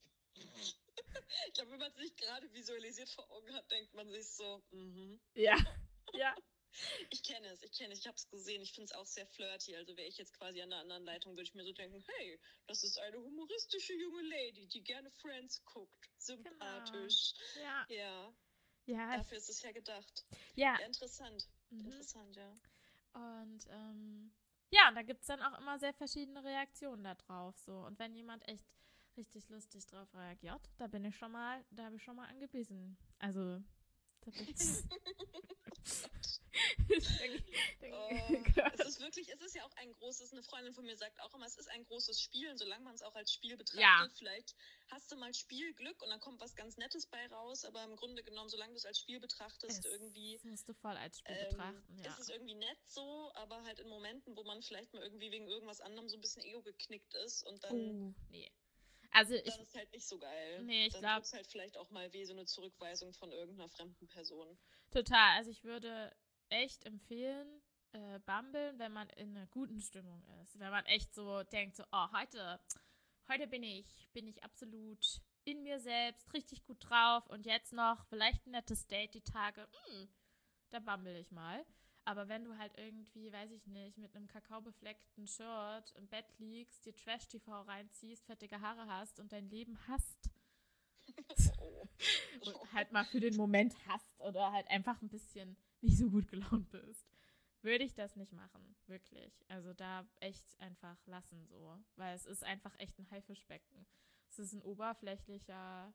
Ich glaube, wenn man es nicht gerade visualisiert vor Augen hat, denkt man sich so, mhm. Ja, ja. Ich kenne es, ich kenne es, ich habe es gesehen. Ich finde es auch sehr flirty. Also wäre ich jetzt quasi an einer anderen Leitung, würde ich mir so denken, hey, das ist eine humoristische junge Lady, die gerne Friends guckt. Sympathisch. Genau. Ja. Ja, Ja, dafür ist es ja gedacht. ja. Ja, interessant. Mhm. Interessant, ja. Und ähm, ja, und da gibt es dann auch immer sehr verschiedene Reaktionen da drauf. So. Und wenn jemand echt richtig lustig drauf reagiert, da bin ich schon mal, da habe ich schon mal angebissen. Also, da bin ich. Oh, es ist wirklich, es ist ja auch ein großes, eine Freundin von mir sagt auch immer, es ist ein großes Spiel und solange man es auch als Spiel betrachtet, Ja. vielleicht hast du mal Spielglück und dann kommt was ganz Nettes bei raus, aber im Grunde genommen, solange du es als Spiel betrachtest, Es irgendwie Das musst du voll als Spiel ähm, betrachten, ja. ist es irgendwie nett so, aber halt in Momenten, wo man vielleicht mal irgendwie wegen irgendwas anderem so ein bisschen Ego geknickt ist und dann, Oh, nee. Also ich, dann ist halt nicht so geil. Nee, ich dann glaub- tut's halt vielleicht auch mal weh, so eine Zurückweisung von irgendeiner fremden Person. total, also ich würde echt empfehlen, äh, Bumble, wenn man in einer guten Stimmung ist. Wenn man echt so denkt, so, oh, heute, heute bin ich, bin ich absolut in mir selbst, richtig gut drauf und jetzt noch vielleicht ein nettes Date die Tage, hm, da bumble ich mal. Aber wenn du halt irgendwie, weiß ich nicht, mit einem kakaobefleckten Shirt im Bett liegst, dir Trash-T V reinziehst, fettige Haare hast und dein Leben hasst, Oh. und halt mal für den Moment hasst oder halt einfach ein bisschen nicht so gut gelaunt bist, würde ich das nicht machen, wirklich. Also da echt einfach lassen so, weil es ist einfach echt ein Haifischbecken. Es ist ein oberflächlicher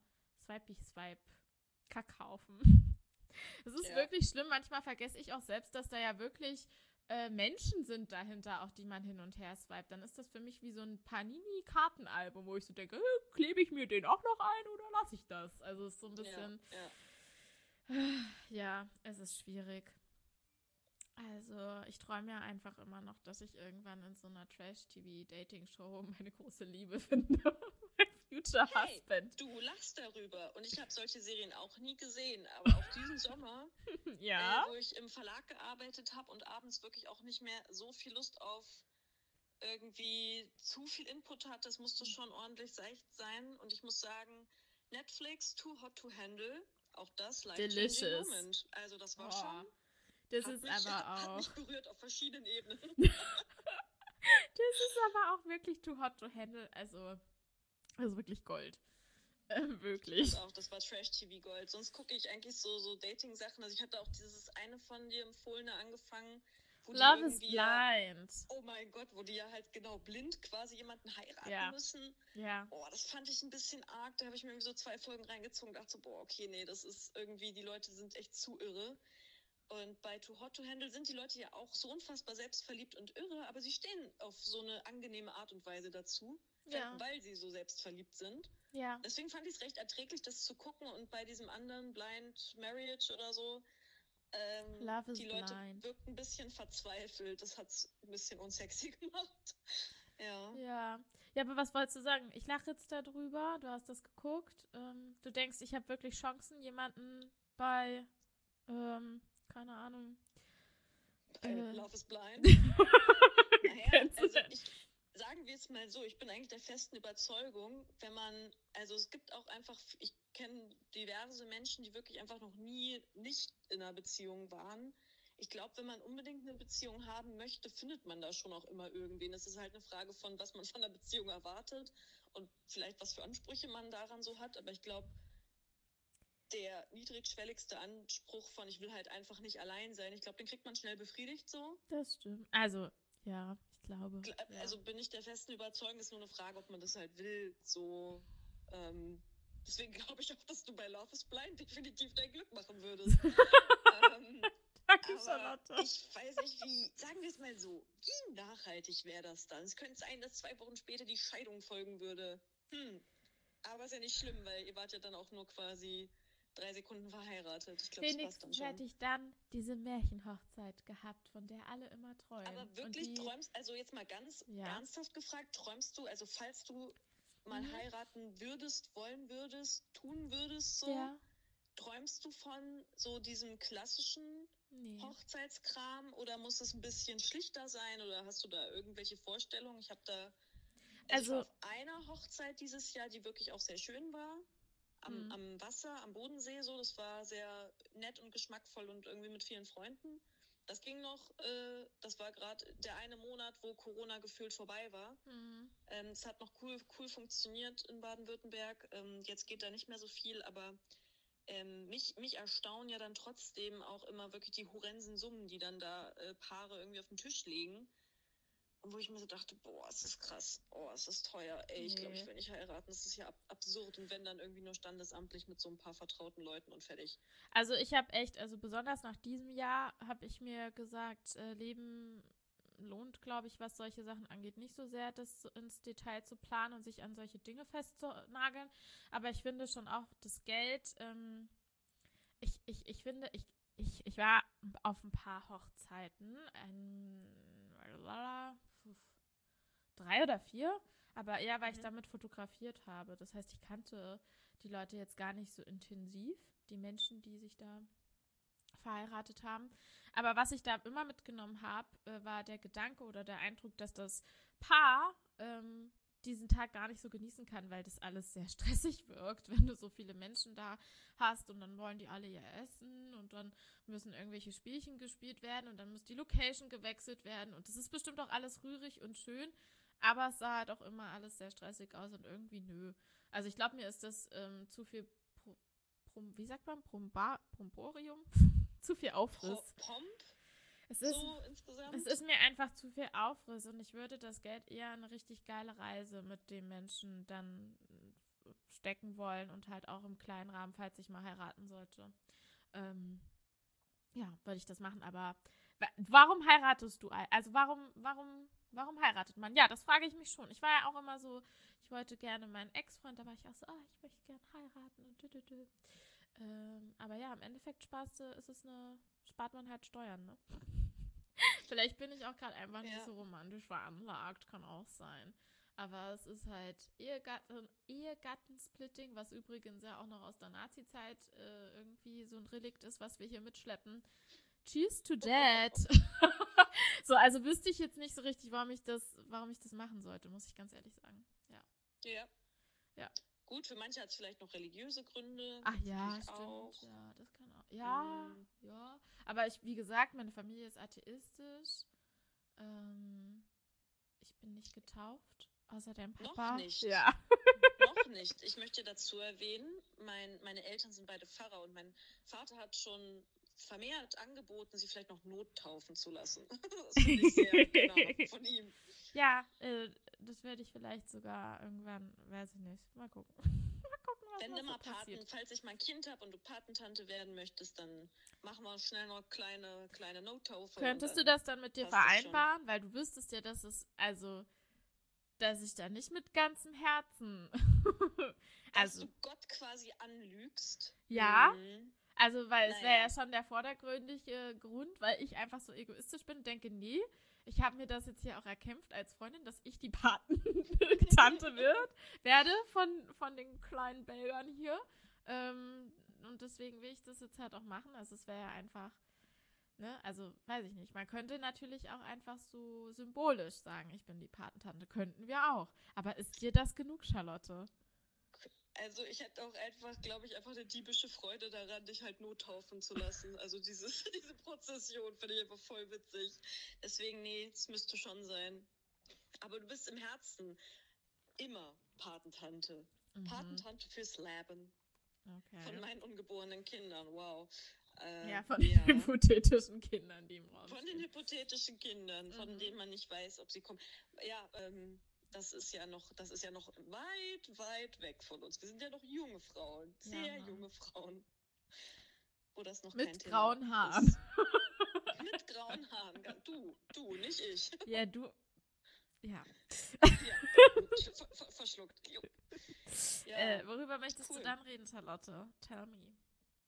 Swipey-Swipe-Kackhaufen. Es ist Ja. wirklich schlimm. Manchmal vergesse ich auch selbst, dass da ja wirklich äh, Menschen sind dahinter, auch die man hin und her swipet. Dann ist das für mich wie so ein Panini-Kartenalbum, wo ich so denke, äh, klebe ich mir den auch noch ein oder lasse ich das? Also es ist so ein bisschen, Ja, ja. ja, es ist schwierig. Also ich träume ja einfach immer noch, dass ich irgendwann in so einer Trash-T V-Dating-Show meine große Liebe finde. Mein Future hey, Husband. du lachst darüber. Und ich habe solche Serien auch nie gesehen. Aber auch diesen Sommer, ja. äh, wo ich im Verlag gearbeitet habe und abends wirklich auch nicht mehr so viel Lust auf irgendwie zu viel Input hatte, das musste schon ordentlich seicht sein. Und ich muss sagen, Netflix, Too Hot to Handle, auch das life-changing Delicious. Moment. Also das war Oh, schon... das Hat ist mich, aber auch... Hat mich berührt auf verschiedenen Ebenen. Das ist aber auch wirklich too hot to handle. Also, also wirklich Gold. Äh, wirklich. Das auch, das war Trash-T V Gold. Sonst gucke ich eigentlich so, so Dating-Sachen. Also ich hatte auch dieses eine von dir empfohlene angefangen. Wo Love die is irgendwie ja, blind. oh mein Gott, wo die ja halt genau blind quasi jemanden heiraten Ja. müssen. Ja. Oh, das fand ich ein bisschen arg. Da habe ich mir irgendwie so zwei Folgen reingezogen und dachte so, boah, okay, nee, das ist irgendwie, die Leute sind echt zu irre. Und bei Too Hot to Handle sind die Leute ja auch so unfassbar selbstverliebt und irre, aber sie stehen auf so eine angenehme Art und Weise dazu, Ja. weil sie so selbstverliebt sind. Ja. Deswegen fand ich es recht erträglich, das zu gucken. Und bei diesem anderen Blind Marriage oder so, ähm, Love is die Leute blind. wirkten ein bisschen verzweifelt. Das hat es ein bisschen unsexy gemacht. Ja. Ja. Ja, aber was wolltest du sagen? Ich lache jetzt darüber, du hast das geguckt. Ähm, du denkst, ich habe wirklich Chancen, jemanden bei, ähm, keine Ahnung. Bei Äh. Love is Blind. Naja, Kennst du also das? ich, sagen wir es mal so, ich bin eigentlich der festen Überzeugung, wenn man, also es gibt auch einfach, ich kenne diverse Menschen, die wirklich einfach noch nie nicht in einer Beziehung waren. Ich glaube, wenn man unbedingt eine Beziehung haben möchte, findet man da schon auch immer irgendwen. Es ist halt eine Frage von, was man von der Beziehung erwartet und vielleicht was für Ansprüche man daran so hat. Aber ich glaube, der niedrigschwelligste Anspruch von, ich will halt einfach nicht allein sein, ich glaube, den kriegt man schnell befriedigt so. Das stimmt. Also, ja, ich glaube. Gl- Also bin ich der festen Überzeugung, ist nur eine Frage, ob man das halt will. So, ähm, deswegen glaube ich auch, dass du bei Love is Blind definitiv dein Glück machen würdest. ähm, Danke, aber Charlotte. ich weiß nicht, wie, sagen wir es mal so, wie nachhaltig wäre das dann? Es könnte sein, dass zwei Wochen später die Scheidung folgen würde. Hm. Aber ist ja nicht schlimm, weil ihr wart ja dann auch nur quasi drei Sekunden verheiratet. Ich glaube, das passt dann Wenigstens schon. hätte ich dann diese Märchenhochzeit gehabt, von der alle immer träumen. Aber wirklich Und die, träumst, also jetzt mal ganz Ja. ernsthaft gefragt, träumst du, also falls du mal Mhm. heiraten würdest, wollen würdest, tun würdest, so, Ja, träumst du von so diesem klassischen nee. Hochzeitskram oder muss es ein bisschen schlichter sein oder hast du da irgendwelche Vorstellungen? Ich habe da, also, Also- ich war auf einer Hochzeit dieses Jahr, die wirklich auch sehr schön war. Am, Mhm. am Wasser, am Bodensee so, das war sehr nett und geschmackvoll und irgendwie mit vielen Freunden. Das ging noch, äh, das war gerade der eine Monat, wo Corona gefühlt vorbei war. Mhm. Ähm, es hat noch cool, cool funktioniert in Baden-Württemberg. Ähm, jetzt geht da nicht mehr so viel, aber ähm, mich, mich erstaunen ja dann trotzdem auch immer wirklich die horrensen Summen, die dann da äh, Paare irgendwie auf den Tisch legen. Und wo ich mir so dachte, boah, es ist krass, oh, es ist teuer, ey, ich glaube, Nee. ich will nicht heiraten, das ist ja ab- absurd. Und wenn dann irgendwie nur standesamtlich mit so ein paar vertrauten Leuten und fertig. Also ich habe echt, also besonders nach diesem Jahr habe ich mir gesagt, äh, Leben lohnt, glaube ich, was solche Sachen angeht, nicht so sehr, das so ins Detail zu planen und sich an solche Dinge festzunageln. Aber ich finde schon auch das Geld, ähm, ich, ich, ich finde, ich, ich, ich war auf ein paar Hochzeiten, ein, drei oder vier, aber eher, weil ich Mhm. damit fotografiert habe. Das heißt, ich kannte die Leute jetzt gar nicht so intensiv, die Menschen, die sich da verheiratet haben. Aber was ich da immer mitgenommen habe, äh, war der Gedanke oder der Eindruck, dass das Paar ähm, diesen Tag gar nicht so genießen kann, weil das alles sehr stressig wirkt, wenn du so viele Menschen da hast und dann wollen die alle ihr Essen und dann müssen irgendwelche Spielchen gespielt werden und dann muss die Location gewechselt werden und das ist bestimmt auch alles rührig und schön, aber es sah halt auch immer alles sehr stressig aus und irgendwie nö. Also ich glaube, mir ist das ähm, zu viel, Pro, Prom, wie sagt man, Promba, Promborium? Zu viel Pro, Aufriss. Pomp? Es ist, so insgesamt? es ist mir einfach zu viel Aufriss und ich würde das Geld eher in eine richtig geile Reise mit dem Menschen dann stecken wollen und halt auch im kleinen Rahmen, falls ich mal heiraten sollte. Ähm, ja, würde ich das machen, aber wa- warum heiratest du? ei- Also warum, warum, warum heiratet man? Ja, das frage ich mich schon. Ich war ja auch immer so, ich wollte gerne meinen Ex-Freund, da war ich auch so, ah, ich möchte gerne heiraten und tütütü. Ähm, aber ja, im Endeffekt sparst du, ist es eine, spart man halt Steuern, ne? Vielleicht bin ich auch gerade einfach nicht Ja. so romantisch veranlagt, kann auch sein. Aber es ist halt Ehegatten, Ehegattensplitting, was übrigens ja auch noch aus der Nazi-Zeit äh, irgendwie so ein Relikt ist, was wir hier mitschleppen. Cheers to that. So, also wüsste ich jetzt nicht so richtig, warum ich das, warum ich das machen sollte, muss ich ganz ehrlich sagen. Ja. Ja. Ja. Gut, für manche hat es vielleicht noch religiöse Gründe. Ach gibt's ja, natürlich stimmt. auch. Ja, das kann auch. Ja, Mm. ja. Aber ich, wie gesagt, meine Familie ist atheistisch. Ähm, ich bin nicht getauft, außer deinem Noch Papa. nicht. Ja. Noch nicht. Ich möchte dazu erwähnen, mein, meine Eltern sind beide Pfarrer und mein Vater hat schon vermehrt angeboten, sie vielleicht noch nottaufen zu lassen. Das finde ich sehr genau von ihm. Ja, äh, das werde ich vielleicht sogar irgendwann, weiß ich nicht. Mal gucken. Mal gucken, was Wenn noch du so mal Paten, passiert. falls ich mal ein Kind habe und du Patentante werden möchtest, dann machen wir schnell noch kleine, kleine Nottaufe. Könntest du und dann das dann mit dir passt das schon. vereinbaren? Weil du wüsstest ja, dass es, also, dass ich da nicht mit ganzem Herzen. Dass Also, du Gott quasi anlügst. ja. Mhm. Also, weil es wäre Naja. ja schon der vordergründige Grund, weil ich einfach so egoistisch bin und denke, nee, ich habe mir das jetzt hier auch erkämpft als Freundin, dass ich die Patentante wird, werde von, von den kleinen Belgern hier. Ähm, und deswegen will ich das jetzt halt auch machen. Also es wäre ja einfach, ne, also weiß ich nicht. Man könnte natürlich auch einfach so symbolisch sagen, ich bin die Patentante. Könnten wir auch. Aber ist dir das genug, Charlotte? Also ich hätte auch einfach, glaube ich, einfach eine diebische Freude daran, dich halt nottaufen zu lassen. Also dieses, diese Prozession finde ich einfach voll witzig. Deswegen, nee, es müsste schon sein. Aber du bist im Herzen immer Patentante. Mhm. Patentante fürs Leben Okay. von meinen ungeborenen Kindern. Wow. Äh, Ja, von den ja. hypothetischen Kindern, die im Raum Von den stehen. hypothetischen Kindern, von Mhm. denen man nicht weiß, ob sie kommen. Ja, ähm, das ist ja noch, das ist ja noch weit, weit weg von uns. Wir sind ja noch junge Frauen, Ja, sehr Mann. junge Frauen. Wo das noch kein Mit Thema grauen Haaren. ist. Mit grauen Haaren. Ga- Du, du, nicht ich. Ja, du. Ja. Ja, ver ver verschluckt. Jo. Ja, Äh, worüber möchtest cool. du dann reden, Charlotte? Tell me.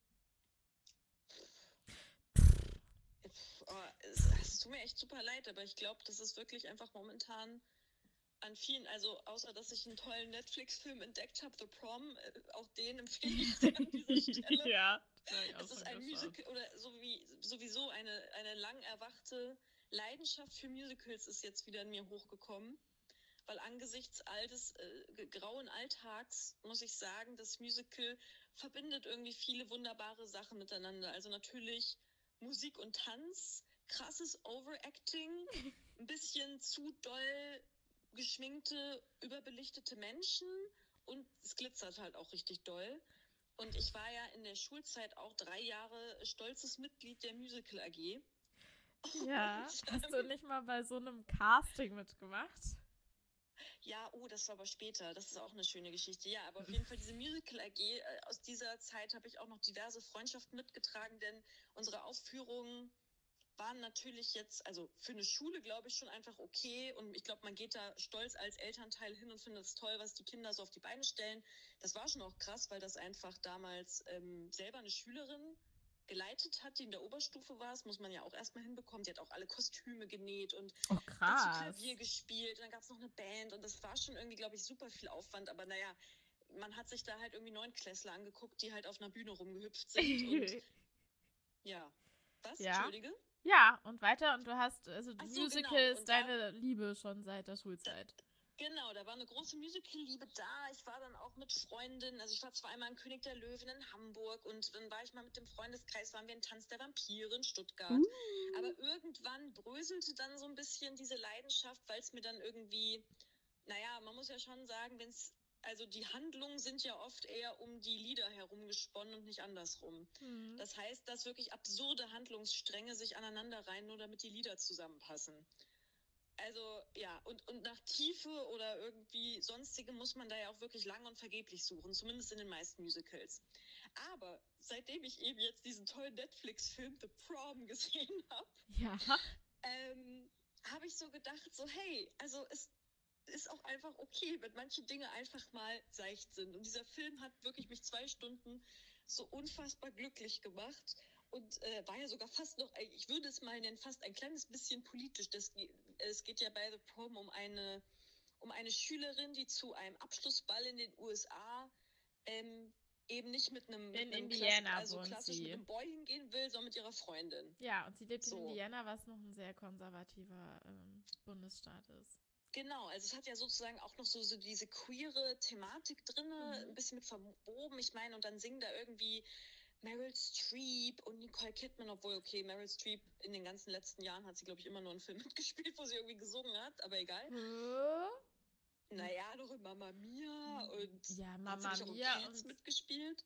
Pff, oh, es, es tut mir echt super leid, aber ich glaube, das ist wirklich einfach momentan an vielen, also außer dass ich einen tollen Netflix-Film entdeckt habe, The Prom, äh, auch den empfehle ich dir an dieser Stelle. Ja. das hab ich auch Es ist schon ein geschaut. Musical oder so wie, sowieso eine, eine lang erwachte Leidenschaft für Musicals ist jetzt wieder in mir hochgekommen. Weil angesichts all des äh, grauen Alltags muss ich sagen, das Musical verbindet irgendwie viele wunderbare Sachen miteinander. Also natürlich Musik und Tanz, krasses Overacting, ein bisschen zu doll geschminkte, überbelichtete Menschen und es glitzert halt auch richtig doll. Und ich war ja in der Schulzeit auch drei Jahre stolzes Mitglied der Musical A G. Ja. Und, Hast du ähm, nicht mal bei so einem Casting mitgemacht? Ja, oh, das war aber später. Das ist auch eine schöne Geschichte. Ja, aber auf jeden Fall diese Musical A G, äh, aus dieser Zeit habe ich auch noch diverse Freundschaften mitgetragen, denn unsere Aufführungen waren natürlich jetzt, also für eine Schule, glaube ich, schon einfach okay. Und ich glaube, man geht da stolz als Elternteil hin und findet es toll, was die Kinder so auf die Beine stellen. Das war schon auch krass, weil das einfach damals ähm, selber eine Schülerin geleitet hat, die in der Oberstufe war. Das muss man ja auch erstmal hinbekommen. Die hat auch alle Kostüme genäht und Oh, dazu krass. Klavier gespielt. Und dann gab es noch eine Band und das war schon irgendwie, glaube ich, super viel Aufwand. Aber naja, man hat sich da halt irgendwie Neunklässler angeguckt, die halt auf einer Bühne rumgehüpft sind. Und ja. Was? Ja. Entschuldige? Ja, und weiter. Und du hast, also Ach so, Musical genau. ist Und da- deine Liebe schon seit der Schulzeit. Genau, da war eine große Musical-Liebe da. Ich war dann auch mit Freundinnen, also ich war zwar einmal in König der Löwen in Hamburg und dann war ich mal mit dem Freundeskreis, waren wir in Tanz der Vampire in Stuttgart. Uh. Aber irgendwann bröselte dann so ein bisschen diese Leidenschaft, weil es mir dann irgendwie, naja, man muss ja schon sagen, wenn es also die Handlungen sind ja oft eher um die Lieder herum gesponnen und nicht andersrum. Mhm. Das heißt, dass wirklich absurde Handlungsstränge sich aneinander reihen, nur damit die Lieder zusammenpassen. Also ja, und, und nach Tiefe oder irgendwie sonstige muss man da ja auch wirklich lang und vergeblich suchen, zumindest in den meisten Musicals. Aber seitdem ich eben jetzt diesen tollen Netflix-Film The Prom gesehen habe, Ja. ähm, habe ich so gedacht, so hey, also es ist auch einfach okay, wenn manche Dinge einfach mal seicht sind. Und dieser Film hat wirklich mich zwei Stunden so unfassbar glücklich gemacht und äh, war ja sogar fast noch, ich würde es mal nennen, fast ein kleines bisschen politisch. Das, es geht ja bei The Prom um eine, um eine Schülerin, die zu einem Abschlussball in den U S A ähm, eben nicht mit einem, mit In einem Indiana Klass, also wohnt klassisch sie. mit einem Boy hingehen will, sondern mit ihrer Freundin. Ja, und sie lebt So. in Indiana, was noch ein sehr konservativer ähm, Bundesstaat ist. Genau, also es hat ja sozusagen auch noch so, so diese queere Thematik drin, Mhm. ein bisschen mit verwoben. Ich meine, und dann singen da irgendwie Meryl Streep und Nicole Kidman, obwohl, okay, Meryl Streep in den ganzen letzten Jahren hat sie, glaube ich, immer nur einen Film mitgespielt, wo sie irgendwie gesungen hat, aber egal. Huh? Naja, noch in Mamma Mia und Ja, hat sie Mamma nicht auch in Mia Cats und mitgespielt?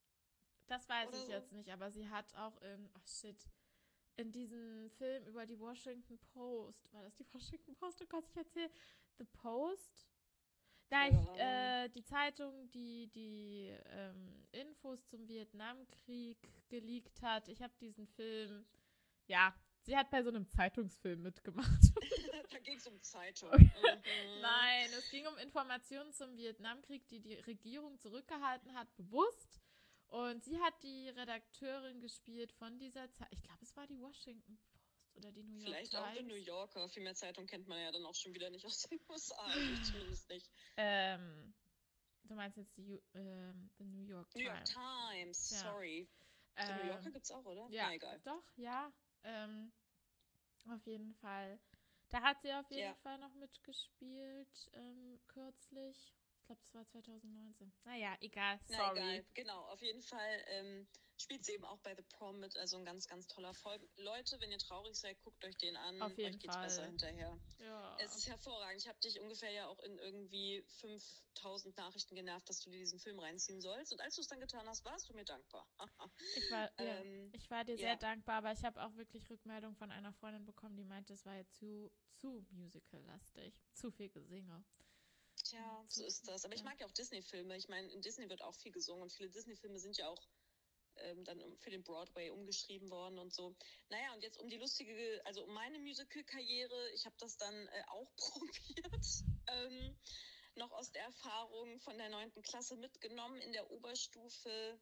das weiß Oder ich so? jetzt nicht, aber sie hat auch in, ach shit, in diesem Film über die Washington Post, war das die Washington Post? Oh Gott, ich erzähle, The Post? Da ich, Ja. äh, die Zeitung, die die ähm, Infos zum Vietnamkrieg geleakt hat, ich habe diesen Film, ja, sie hat bei so einem Zeitungsfilm mitgemacht. Da ging es um Zeitung. Okay. Mhm. Nein, es ging um Informationen zum Vietnamkrieg, die die Regierung zurückgehalten hat, bewusst. Und sie hat die Redakteurin gespielt von dieser Zeit. Ich glaube, es war die Washington Post oder die New York Vielleicht Times. auch die New Yorker. Viel mehr Zeitung kennt man ja dann auch schon wieder nicht aus den U S A. Also ich zumindest nicht. Ähm, du meinst jetzt die ähm, the New York New York Times. Times, Ja. sorry. Ähm, Die New Yorker gibt's auch, oder? Ja, Na, egal. doch, ja. Ähm, auf jeden Fall. Da hat sie auf jeden Ja. Fall noch mitgespielt, ähm, kürzlich. Ich glaube, das war zwanzig neunzehn. Naja, egal, Na, sorry. egal. Genau, auf jeden Fall ähm, spielt sie eben auch bei The Prom mit. Also ein ganz, ganz toller Film. Leute, wenn ihr traurig seid, guckt euch den an. Auf jeden euch geht's Fall. besser hinterher. Ja. Es ist hervorragend. Ich habe dich ungefähr ja auch in irgendwie fünftausend Nachrichten genervt, dass du dir diesen Film reinziehen sollst. Und als du es dann getan hast, warst du mir dankbar. Ich war, ja, ähm, ich war dir ja. sehr dankbar, aber ich habe auch wirklich Rückmeldung von einer Freundin bekommen, die meinte, es war jetzt zu, zu musical-lastig. Zu viel Gesinge. Tja, so ist das. Aber ich Ja. mag ja auch Disney-Filme. Ich meine, in Disney wird auch viel gesungen und viele Disney-Filme sind ja auch ähm, dann für den Broadway umgeschrieben worden und so. Naja, und jetzt um die lustige, also um meine Musical-Karriere, ich habe das dann äh, auch probiert, ähm, noch aus der Erfahrung von der neunten Klasse mitgenommen in der Oberstufe.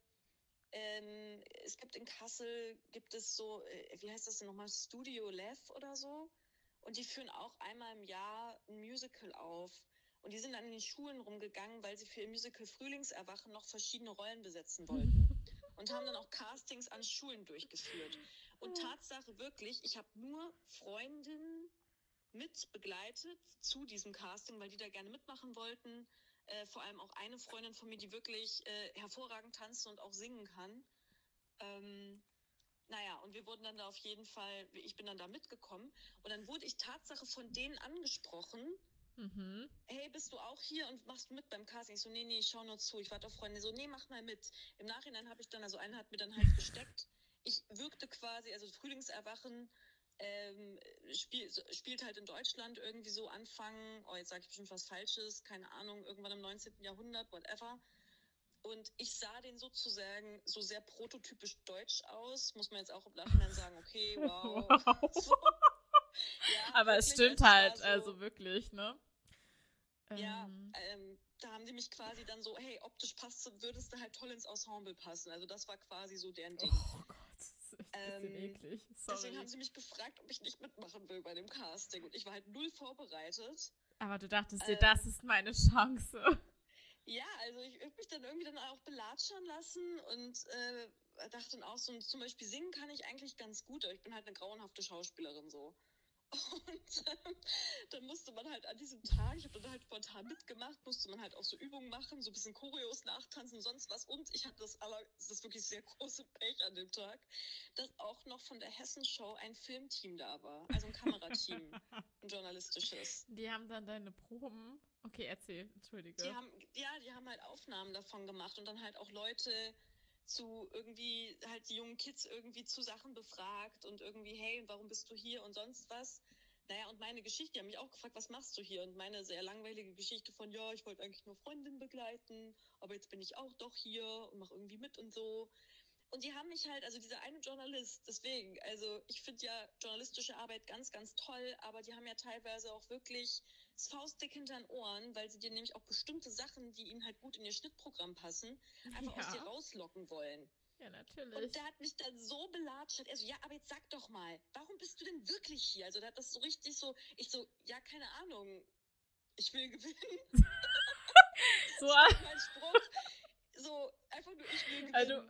Ähm, es gibt in Kassel, gibt es so, äh, wie heißt das denn nochmal, Studio Lev oder so? Und die führen auch einmal im Jahr ein Musical auf. Und die sind dann in den Schulen rumgegangen, weil sie für ihr Musical Frühlingserwachen noch verschiedene Rollen besetzen wollten. Und haben dann auch Castings an Schulen durchgeführt. Und Tatsache wirklich, ich habe nur Freundinnen mit begleitet zu diesem Casting, weil die da gerne mitmachen wollten. Äh, vor allem auch eine Freundin von mir, die wirklich äh, hervorragend tanzen und auch singen kann. Ähm, naja, und wir wurden dann da auf jeden Fall, ich bin dann da mitgekommen. Und dann wurde ich Tatsache von denen angesprochen, Mhm. hey, bist du auch hier und machst du mit beim Casting? Ich so, nee, nee, ich schau nur zu. Ich warte auf Freunde. So, nee, mach mal mit. Im Nachhinein habe ich dann, also eine hat mir dann halt gesteckt. Ich wirkte quasi, also Frühlingserwachen ähm, spiel, spielt halt in Deutschland irgendwie so Anfang, oh, jetzt sage ich bestimmt was Falsches, keine Ahnung, irgendwann im neunzehnten Jahrhundert, whatever. Und ich sah den sozusagen so sehr prototypisch deutsch aus. Muss man jetzt auch im Nachhinein sagen, okay, wow. Wow. So. Ja, Aber es wirklich, stimmt also es halt, war so, also wirklich, ne? ja, Ähm, ähm, da haben die mich quasi dann so, hey, optisch passt, würdest du halt toll ins Ensemble passen. Also das war quasi so deren Ding. oh Gott, das ist echt ein bisschen Ähm, eklig. Deswegen Sorry. haben sie mich gefragt, ob ich nicht mitmachen will bei dem Casting. Und ich war halt null vorbereitet. Aber du dachtest dir, Ähm, das ist meine Chance. Ja, also ich habe mich dann irgendwie dann auch belatschern lassen und äh, dachte dann auch so, zum Beispiel singen kann ich eigentlich ganz gut, aber ich bin halt eine grauenhafte Schauspielerin so. Und ähm, dann musste man halt an diesem Tag, ich habe dann halt spontan mitgemacht, musste man halt auch so Übungen machen, so ein bisschen Choreos nachtanzen, sonst was. Und ich hatte das aller, das ist wirklich sehr große Pech an dem Tag, dass auch noch von der Hessenschau ein Filmteam da war, also ein Kamerateam, ein journalistisches. Die haben dann deine Proben, okay, erzähl, entschuldige. Die haben, ja, die haben halt Aufnahmen davon gemacht und dann halt auch Leute zu irgendwie, halt die jungen Kids irgendwie zu Sachen befragt und irgendwie, hey, warum bist du hier und sonst was. Naja, und meine Geschichte, die haben mich auch gefragt, was machst du hier? Und meine sehr langweilige Geschichte von, ja, ich wollte eigentlich nur Freundin begleiten, aber jetzt bin ich auch doch hier und mache irgendwie mit und so. Und die haben mich halt, also dieser eine Journalist, deswegen, also ich finde ja journalistische Arbeit ganz, ganz toll, aber die haben ja teilweise auch wirklich das Faustdick hinter den Ohren, weil sie dir nämlich auch bestimmte Sachen, die ihnen halt gut in ihr Schnittprogramm passen, einfach Ja. aus dir rauslocken wollen. Ja, natürlich. Und der hat mich dann so belatscht, er so, ja, aber jetzt sag doch mal, warum bist du denn wirklich hier? Also der hat das so richtig so, ich so, ja, keine Ahnung, ich will gewinnen. So, Das war mein Spruch. So, einfach nur, ich will gewinnen. also,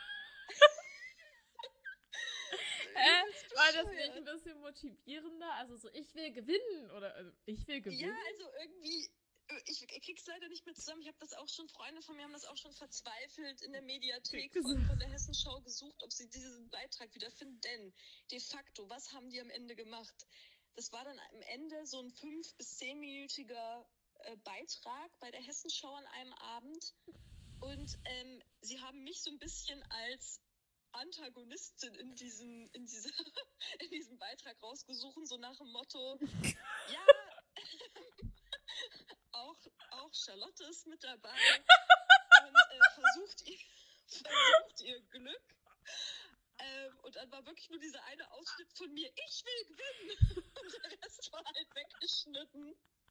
äh, war das nicht ein bisschen motivierender? Also so, ich will gewinnen oder also, ich will gewinnen? Ja, also irgendwie, ich krieg's leider nicht mehr zusammen. Ich habe das auch schon, Freunde von mir haben das auch schon verzweifelt in der Mediathek von, von der Hessenschau gesucht, ob sie diesen Beitrag wiederfinden. Denn de facto, was haben die am Ende gemacht? Das war dann am Ende so ein fünf- bis zehnminütiger äh, Beitrag bei der Hessenschau an einem Abend. Und ähm, sie haben mich so ein bisschen als Antagonistin in diesem, in, dieser, in diesem Beitrag rausgesucht, so nach dem Motto, ja, auch, auch Charlotte ist mit dabei und äh, versucht, ihr, versucht ihr Glück. Ähm, und dann war wirklich nur dieser eine Ausschnitt von mir, ich will gewinnen. Und der Rest war halt weggeschnitten.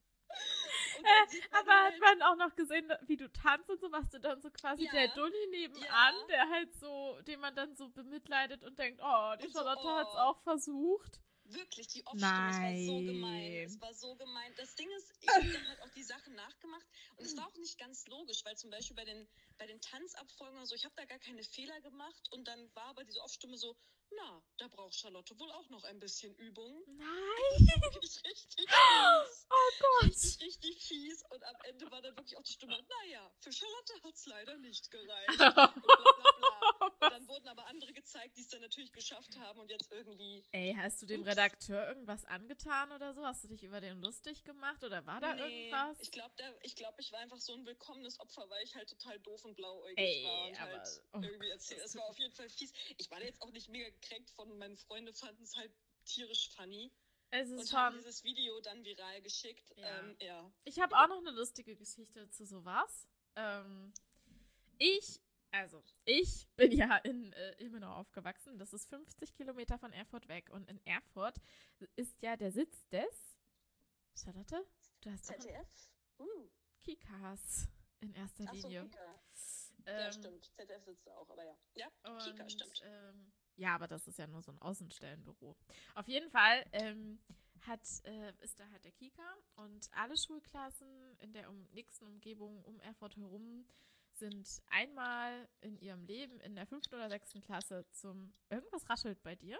Äh, aber halt hat man auch noch gesehen, wie du tanzt und so, warst du dann so quasi ja, der Dulli nebenan, ja. der halt so, den man dann so bemitleidet und denkt, oh, die Und so, Charlotte oh. hat's auch versucht. Wirklich, die Off-Stimme, es war so gemein. Es war so gemein. Das Ding ist, ich habe dann halt auch die Sachen nachgemacht und es war auch nicht ganz logisch, weil zum Beispiel bei den, bei den Tanzabfolgen oder so, ich habe da gar keine Fehler gemacht und dann war aber diese Off-Stimme so, na, da braucht Charlotte wohl auch noch ein bisschen Übung. Nein! Das war wirklich richtig fies. Oh Gott! Richtig, richtig fies und am Ende war dann wirklich auch die Stimme, naja, für Charlotte hat's leider nicht gereicht. Und bla bla bla. Und dann wurden aber andere gezeigt, die es dann natürlich geschafft haben und jetzt irgendwie... Ey, hast du dem Ups. Redakteur irgendwas angetan oder so? Hast du dich über den lustig gemacht oder war da nee, irgendwas? ich glaube, ich, glaub, ich war einfach so ein willkommenes Opfer, weil ich halt total doof und blauäugig Ey, war und aber, halt oh irgendwie erzählt. Es war auf jeden Fall fies. Ich war jetzt auch nicht mega gekränkt von, meine Freunde fanden es halt tierisch funny. Es ist und schon... haben dieses Video dann viral geschickt. Ja. Ähm, ja. Ich habe auch noch eine lustige Geschichte zu sowas. Ähm, ich, also, ich bin ja in äh, Ilmenau aufgewachsen. Das ist fünfzig Kilometer von Erfurt weg. Und in Erfurt ist ja der Sitz des, Charlotte, du hast Z D F? auch Uh. Kikas in erster Ach so, Linie. Kika. Ähm, Ja, stimmt. Z D F sitzt da auch, aber ja. Ja, Kika, und, stimmt. Ähm, ja, aber das ist ja nur so ein Außenstellenbüro. Auf jeden Fall ähm, hat, äh, ist da halt der Kika und alle Schulklassen in der um, nächsten Umgebung um Erfurt herum sind einmal in ihrem Leben in der fünften oder sechsten Klasse zum... Irgendwas raschelt bei dir?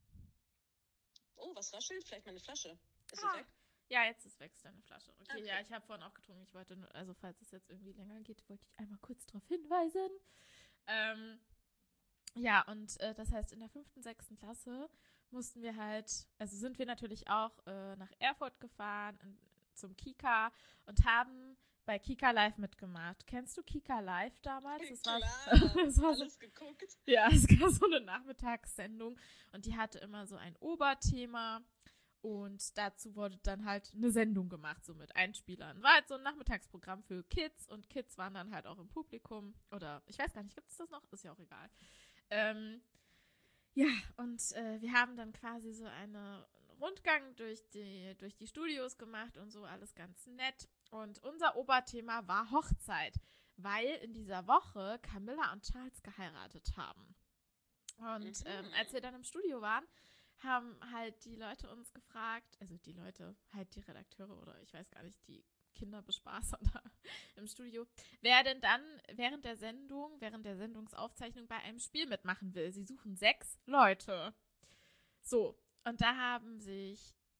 Oh, was raschelt? Vielleicht meine Flasche. Ist Ah. sie weg? Ja, jetzt ist weg deine Flasche. Okay, Okay. ja, ich habe vorhin auch getrunken. Ich wollte nur, also falls es jetzt irgendwie länger geht, wollte ich einmal kurz darauf hinweisen. Ähm, ja, und äh, das heißt, in der fünften, sechsten Klasse mussten wir halt, also sind wir natürlich auch äh, nach Erfurt gefahren in, zum Kika und haben bei Kika Live mitgemacht. Kennst du Kika Live damals? Das Klar, war, das war so, alles geguckt. ja, es gab so eine Nachmittagssendung und die hatte immer so ein Oberthema. Und dazu wurde dann halt eine Sendung gemacht, so mit Einspielern. War halt so ein Nachmittagsprogramm für Kids und Kids waren dann halt auch im Publikum. Oder ich weiß gar nicht, gibt es das noch? Ist ja auch egal. Ähm, ja, und äh, wir haben dann quasi so einen Rundgang durch die, durch die Studios gemacht und so, alles ganz nett. Und unser Oberthema war Hochzeit, weil in dieser Woche Camilla und Charles geheiratet haben. Und Mhm. ähm, als wir dann im Studio waren, haben halt die Leute uns gefragt, also die Leute, halt die Redakteure oder ich weiß gar nicht, die Kinderbespaßer da im Studio, wer denn dann während der Sendung, während der Sendungsaufzeichnung bei einem Spiel mitmachen will. Sie suchen sechs Leute. So, und da haben sich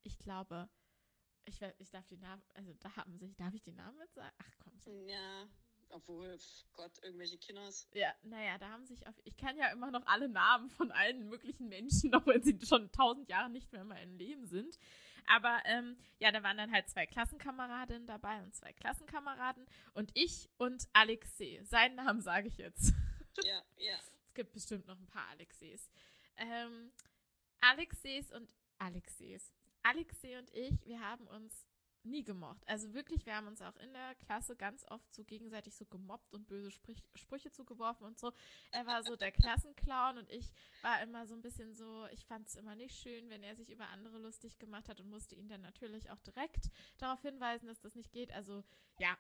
ich glaube, ich, ich darf die Namen, also da haben sich, darf ich die Namen mit sagen? Ach komm. So. Ja, obwohl, Gott, irgendwelche Kinders. Ja, naja, da haben sich, auf, ich kann ja immer noch alle Namen von allen möglichen Menschen, auch wenn sie schon tausend Jahre nicht mehr in meinem Leben sind. Aber ähm, ja, da waren dann halt zwei Klassenkameradinnen dabei und zwei Klassenkameraden und ich und Alexei. Seinen Namen sage ich jetzt. Ja, ja. Es gibt bestimmt noch ein paar Alexeis. Ähm, Alexeis und Alexeis. Alexei und ich, wir haben uns nie gemocht. Also wirklich, wir haben uns auch in der Klasse ganz oft so gegenseitig so gemobbt und böse Sprüch- Sprüche zugeworfen und so. Er war so der Klassenclown und ich war immer so ein bisschen so, ich fand es immer nicht schön, wenn er sich über andere lustig gemacht hat und musste ihn dann natürlich auch direkt darauf hinweisen, dass das nicht geht. Also ja,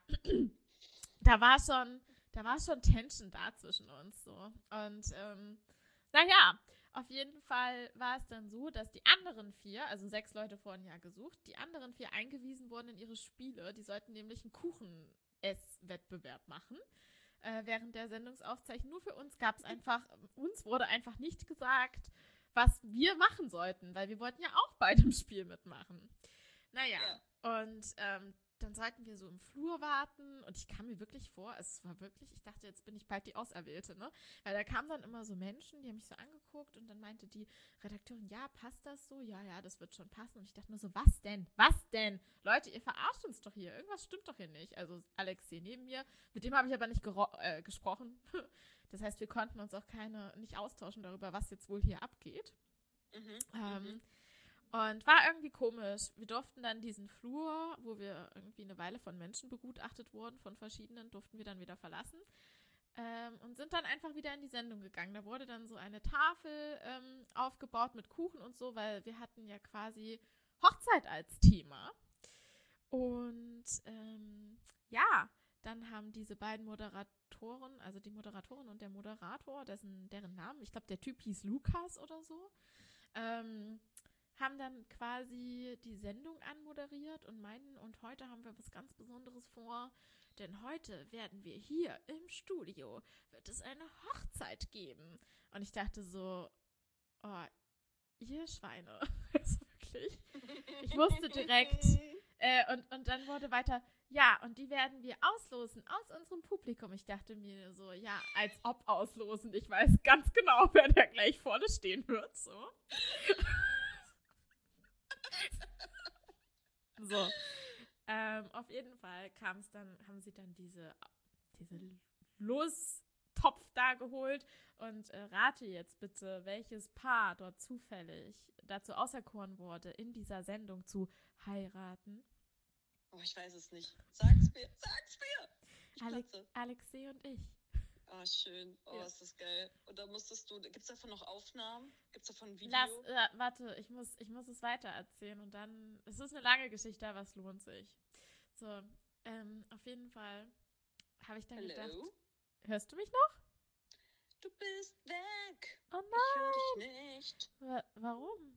da war schon, da war schon Tension da zwischen uns so. Und ähm, naja, auf jeden Fall war es dann so, dass die anderen vier, also sechs Leute wurden ja gesucht, die anderen vier eingewiesen wurden in ihre Spiele. Die sollten nämlich einen Kuchen-Ess-Wettbewerb machen. Äh, während der Sendungsaufzeichnung. Nur für uns gab es einfach, uns wurde einfach nicht gesagt, was wir machen sollten, weil wir wollten ja auch bei dem Spiel mitmachen. Naja, ja. und ähm, dann sollten wir so im Flur warten und ich kam mir wirklich vor, es war wirklich, ich dachte, jetzt bin ich bald die Auserwählte, ne? Weil da kamen dann immer so Menschen, die haben mich so angeguckt und dann meinte die Redakteurin, ja, passt das so? Ja, ja, das wird schon passen. Und ich dachte nur so, was denn? Was denn? Leute, ihr verarscht uns doch hier. Irgendwas stimmt doch hier nicht. Also Alexei neben mir, mit dem habe ich aber nicht gero- äh, gesprochen. Das heißt, wir konnten uns auch keine, nicht austauschen darüber, was jetzt wohl hier abgeht. Mhm, ähm, mhm. Und war irgendwie komisch. Wir durften dann diesen Flur, wo wir irgendwie eine Weile von Menschen begutachtet wurden, von verschiedenen, durften wir dann wieder verlassen. Ähm, und sind dann einfach wieder in die Sendung gegangen. Da wurde dann so eine Tafel ähm, aufgebaut mit Kuchen und so, weil wir hatten ja quasi Hochzeit als Thema. Und ähm, ja, dann haben diese beiden Moderatoren, also die Moderatorin und der Moderator, dessen, deren Namen, ich glaube, der Typ hieß Lukas oder so, ähm, haben dann quasi die Sendung anmoderiert und meinten, und heute haben wir was ganz Besonderes vor, denn heute werden wir hier im Studio, wird es eine Hochzeit geben. Und ich dachte so, oh, ihr Schweine, also wirklich. Ich wusste direkt, äh, und, und dann wurde weiter, ja, und die werden wir auslosen aus unserem Publikum. Ich dachte mir so, ja, als ob auslosen. Ich weiß ganz genau, wer da gleich vorne stehen wird, so. So, ähm, auf jeden Fall kam es dann, haben sie dann diese, diese Lostopf da geholt und äh, rate jetzt bitte, welches Paar dort zufällig dazu auserkoren wurde, in dieser Sendung zu heiraten. Oh, ich weiß es nicht. Sag's mir, sag's mir! Ich Ale- platze. Alexei und ich. Oh, schön. Oh, Ja. ist das geil. Und da musstest du, gibt's davon noch Aufnahmen? Gibt's davon ein Video? Lass, äh, warte, ich muss, ich muss es weiter erzählen und dann, es ist eine lange Geschichte, aber es lohnt sich. So, ähm, auf jeden Fall habe ich dann Hallo? gedacht, hörst du mich noch? Du bist weg. Oh Ich höre nein! dich nicht. Wa- warum?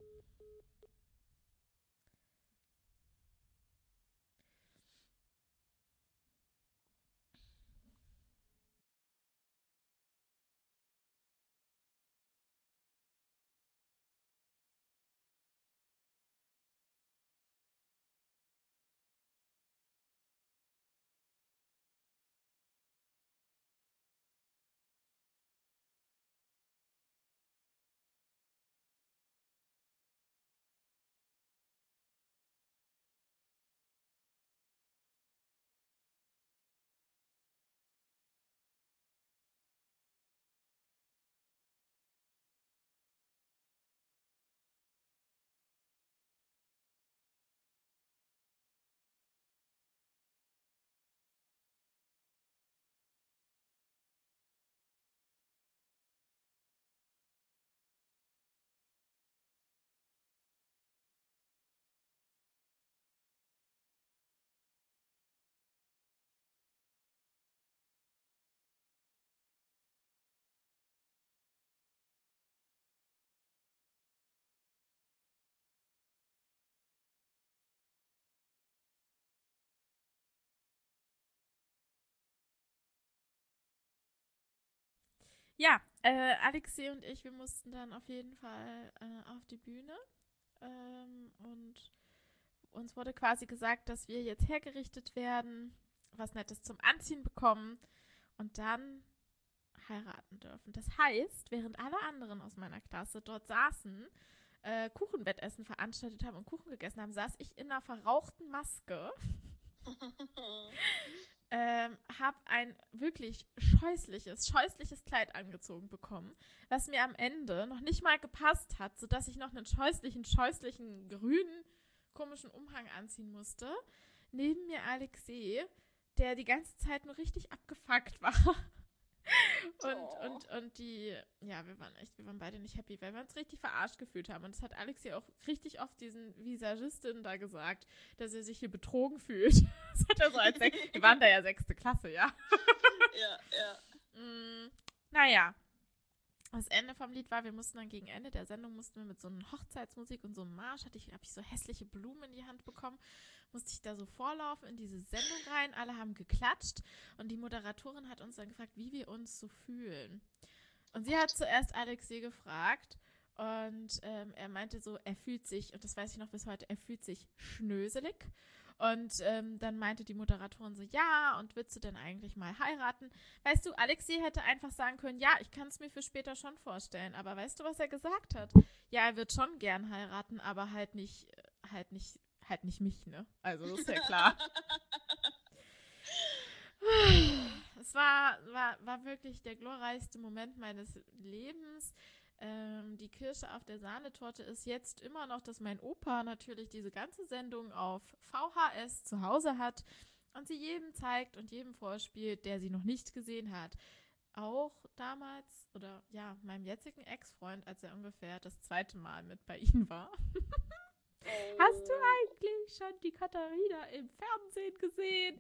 Ja, äh, Alexei und ich, wir mussten dann auf jeden Fall äh, auf die Bühne ähm, und uns wurde quasi gesagt, dass wir jetzt hergerichtet werden, was Nettes zum Anziehen bekommen und dann heiraten dürfen. Das heißt, während alle anderen aus meiner Klasse dort saßen, äh, Kuchenwettessen veranstaltet haben und Kuchen gegessen haben, saß ich in einer verrauchten Maske, ähm, habe ein wirklich scheußliches, scheußliches Kleid angezogen bekommen, was mir am Ende noch nicht mal gepasst hat, sodass ich noch einen scheußlichen, scheußlichen, grünen, komischen Umhang anziehen musste. Neben mir Alexei, der die ganze Zeit nur richtig abgefuckt war. Und, oh. und, und die, ja, wir waren echt, wir waren beide nicht happy, weil wir uns richtig verarscht gefühlt haben. Und das hat Alexei auch richtig oft diesen Visagistin da gesagt, dass er sich hier betrogen fühlt. Das hat er so als Sech- wir waren da ja sechste Klasse, ja. Ja, ja. Mm, naja. Das Ende vom Lied war, wir mussten dann gegen Ende der Sendung, mussten wir mit so einer Hochzeitsmusik und so einem Marsch, hatte ich, habe ich so hässliche Blumen in die Hand bekommen, musste ich da so vorlaufen in diese Sendung rein, alle haben geklatscht und die Moderatorin hat uns dann gefragt, wie wir uns so fühlen. Und sie hat zuerst Alexei gefragt und ähm, er meinte so, er fühlt sich, und das weiß ich noch bis heute, er fühlt sich schnöselig. Und ähm, dann meinte die Moderatorin so, ja, und willst du denn eigentlich mal heiraten? Weißt du, Alexei hätte einfach sagen können, ja, ich kann es mir für später schon vorstellen. Aber weißt du, was er gesagt hat? Ja, er wird schon gern heiraten, aber halt nicht, halt nicht, halt nicht mich, ne? Also, das ist ja klar. Es war, war, war wirklich der glorreichste Moment meines Lebens. Ähm, die Kirsche auf der Sahnetorte ist jetzt immer noch, dass mein Opa natürlich diese ganze Sendung auf V H S zu Hause hat und sie jedem zeigt und jedem vorspielt, der sie noch nicht gesehen hat. Auch damals, oder ja, meinem jetzigen Ex-Freund, als er ungefähr das zweite Mal mit bei ihm war. Oh. Hast du eigentlich schon die Katharina im Fernsehen gesehen?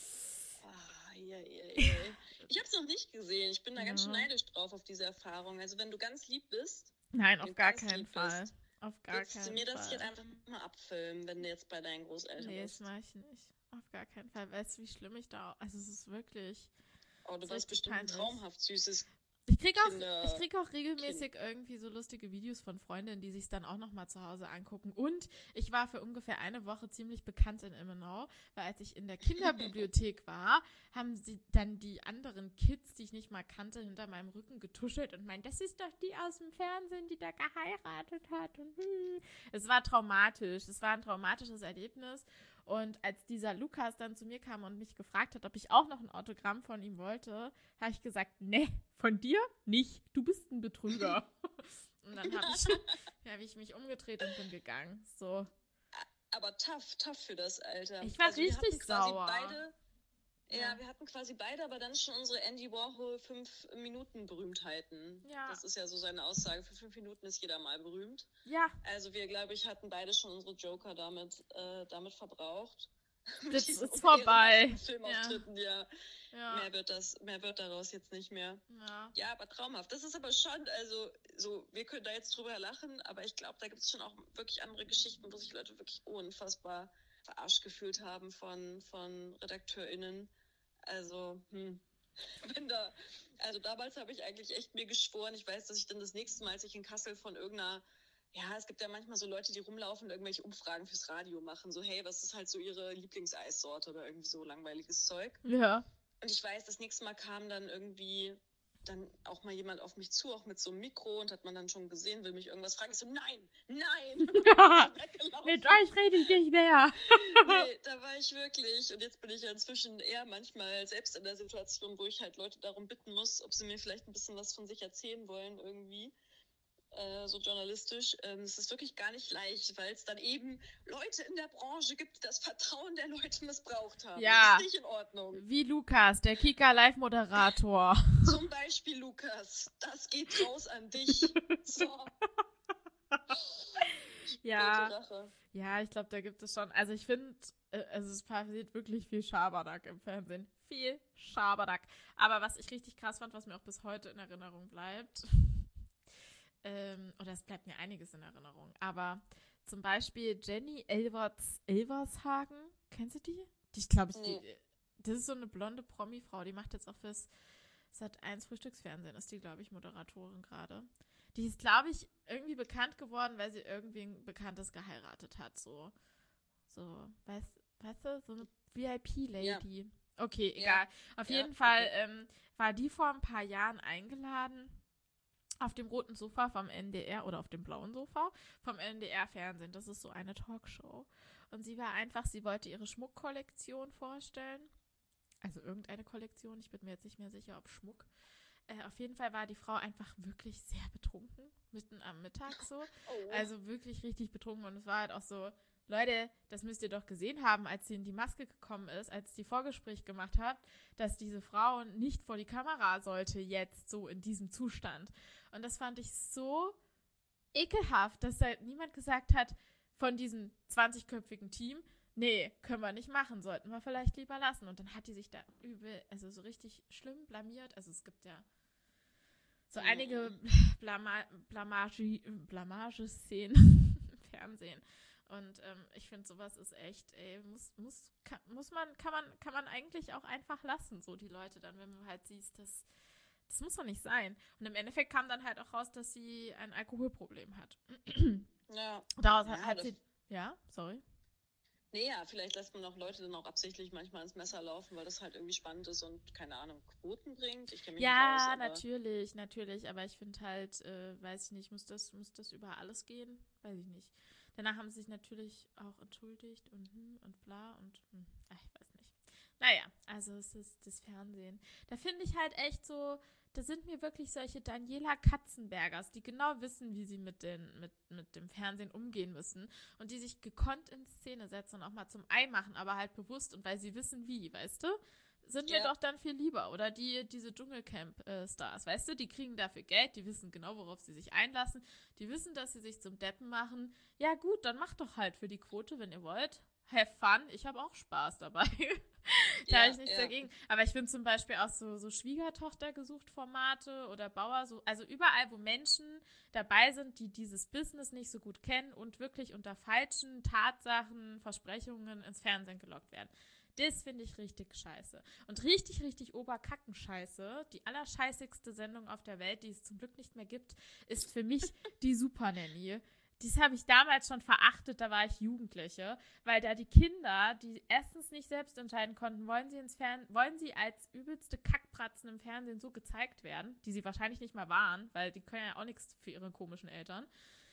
Ah, ja, ja, ja. Ich habe es noch nicht gesehen. Ich bin da ja. ganz schön neidisch drauf auf diese Erfahrung. Also wenn du ganz lieb bist. Nein, auf gar keinen Fall. Bist, auf gar willst keinen du mir Fall. das jetzt einfach mal abfilmen, wenn du jetzt bei deinen Großeltern nee, bist? Nee, das mache ich nicht. Auf gar keinen Fall. Weißt du, wie schlimm ich da... Also es ist wirklich... Oh, du warst bestimmt ein traumhaft süßes Ich kriege auch, ich krieg auch regelmäßig kind. irgendwie so lustige Videos von Freundinnen, die sich dann auch nochmal zu Hause angucken. Und ich war für ungefähr eine Woche ziemlich bekannt in Immenau, weil als ich in der Kinderbibliothek war, haben sie dann die anderen Kids, die ich nicht mal kannte, hinter meinem Rücken getuschelt und meinen, das ist doch die aus dem Fernsehen, die da geheiratet hat. Und hm. Es war traumatisch. Es war ein traumatisches Erlebnis. Und als dieser Lukas dann zu mir kam und mich gefragt hat, ob ich auch noch ein Autogramm von ihm wollte, habe ich gesagt, nee, von dir nicht. Du bist ein Betrüger. Und dann habe ich, hab ich mich umgedreht und bin gegangen. So. Aber tough, tough für das Alter. Ich war also richtig sauer. Beide, ja, ja, wir hatten quasi beide, aber dann schon unsere Andy Warhol fünf Minuten Berühmtheiten. Ja. Das ist ja so seine Aussage. Für fünf Minuten ist jeder mal berühmt. Ja. Also wir, glaube ich, hatten beide schon unsere Joker damit, äh, damit verbraucht. Das ist vorbei. Filmauftritten, ja. ja. ja. Mehr wird das, mehr wird daraus jetzt nicht mehr. Ja. Ja, aber traumhaft. Das ist aber schon, also, so, wir können da jetzt drüber lachen, aber ich glaube, da gibt es schon auch wirklich andere Geschichten, wo sich Leute wirklich unfassbar verarscht gefühlt haben von, von RedakteurInnen. Also, hm. Bin da, also damals habe ich eigentlich echt mir geschworen, ich weiß, dass ich dann das nächste Mal, als ich in Kassel von irgendeiner, ja, es gibt ja manchmal so Leute, die rumlaufen und irgendwelche Umfragen fürs Radio machen, so, hey, was ist halt so ihre Lieblingseissorte oder irgendwie so langweiliges Zeug. Ja. Und ich weiß, das nächste Mal kam dann irgendwie dann auch mal jemand auf mich zu, auch mit so einem Mikro, und hat man dann schon gesehen, will mich irgendwas fragen. Ich so, nein, nein. Ja, mit euch rede ich nicht mehr. Nee, da war ich wirklich, und jetzt bin ich ja inzwischen eher manchmal selbst in der Situation, wo ich halt Leute darum bitten muss, ob sie mir vielleicht ein bisschen was von sich erzählen wollen irgendwie. So journalistisch. Es ist wirklich gar nicht leicht, weil es dann eben Leute in der Branche gibt, die das Vertrauen der Leute missbraucht haben. Ja. Das ist nicht in Ordnung. Wie Lukas, der Kika-Live-Moderator. Zum Beispiel Lukas. Das geht raus an dich. So. Ja. Ja, ich glaube, da gibt es schon. Also ich finde, also es passiert wirklich viel Schabernack im Fernsehen. Viel Schabernack. Aber was ich richtig krass fand, was mir auch bis heute in Erinnerung bleibt, Ähm, oder es bleibt mir einiges in Erinnerung. Aber zum Beispiel Jenny Elverts Elvershagen. Kennst du die? Die, ich glaube, nee. Das ist so eine blonde Promi-Frau. Die macht jetzt auch fürs Sat eins Frühstücksfernsehen. Ist die, glaube ich, Moderatorin gerade. Die ist, glaube ich, irgendwie bekannt geworden, weil sie irgendwie ein Bekanntes geheiratet hat. So, So, weißt, weißt du, so eine V I P-Lady. Ja. Okay, egal. Ja. Auf ja, jeden Fall okay. ähm, war die vor ein paar Jahren eingeladen auf dem roten Sofa vom N D R oder auf dem blauen Sofa vom N D R-Fernsehen. Das ist so eine Talkshow. Und sie war einfach, sie wollte ihre Schmuckkollektion vorstellen. Also irgendeine Kollektion, ich bin mir jetzt nicht mehr sicher, ob Schmuck. Äh, auf jeden Fall war die Frau einfach wirklich sehr betrunken, mitten am Mittag so. Oh. Also wirklich richtig betrunken. Und es war halt auch so, Leute, das müsst ihr doch gesehen haben, als sie in die Maske gekommen ist, als die Vorgespräch gemacht hat, dass diese Frau nicht vor die Kamera sollte, jetzt so in diesem Zustand. Und das fand ich so ekelhaft, dass halt niemand gesagt hat von diesem zwanzigköpfigen Team, nee, können wir nicht machen, sollten wir vielleicht lieber lassen. Und dann hat die sich da übel, also so richtig schlimm blamiert. Also es gibt ja so einige Blama- Blamage, Blamage-Szenen im Fernsehen. Und ähm, ich finde, sowas ist echt, ey, muss, muss, kann, muss man, kann man, kann man eigentlich auch einfach lassen, so die Leute dann, wenn du halt siehst, dass das muss doch nicht sein. Und im Endeffekt kam dann halt auch raus, dass sie ein Alkoholproblem hat. Ja. Daraus ja, hat sie, ja, sorry. Nee, ja, vielleicht lässt man auch Leute dann auch absichtlich manchmal ins Messer laufen, weil das halt irgendwie spannend ist und, keine Ahnung, Quoten bringt. Ich kenne mich ja, nicht aus, aber natürlich, natürlich, aber ich finde halt, äh, weiß ich nicht, muss das, muss das über alles gehen? Weiß ich nicht. Danach haben sie sich natürlich auch entschuldigt und hm und bla und hm, ach, ich weiß nicht. Naja, also es ist das Fernsehen. Da finde ich halt echt so, da sind mir wirklich solche Daniela Katzenbergers, die genau wissen, wie sie mit, den, mit, mit dem Fernsehen umgehen müssen und die sich gekonnt in Szene setzen und auch mal zum Ei machen, aber halt bewusst und weil sie wissen wie, weißt du? Sind mir ja. doch dann viel lieber. Oder die, diese Dschungelcamp-Stars, weißt du, die kriegen dafür Geld, die wissen genau, worauf sie sich einlassen, die wissen, dass sie sich zum Deppen machen. Ja gut, dann macht doch halt für die Quote, wenn ihr wollt. Have fun, ich habe auch Spaß dabei. da ja, habe ich nichts ja. dagegen. Aber ich finde zum Beispiel auch so, so Schwiegertochter gesucht Formate oder Bauer, so, also überall, wo Menschen dabei sind, die dieses Business nicht so gut kennen und wirklich unter falschen Tatsachen, Versprechungen ins Fernsehen gelockt werden. Das finde ich richtig scheiße. Und richtig, richtig Oberkackenscheiße, die allerscheißigste Sendung auf der Welt, die es zum Glück nicht mehr gibt, ist für mich die Supernanny. Das habe ich damals schon verachtet, da war ich Jugendliche, weil da die Kinder, die erstens nicht selbst entscheiden konnten, wollen sie ins Fern- wollen sie als übelste Kackpratzen im Fernsehen so gezeigt werden, die sie wahrscheinlich nicht mal waren, weil die können ja auch nichts für ihre komischen Eltern.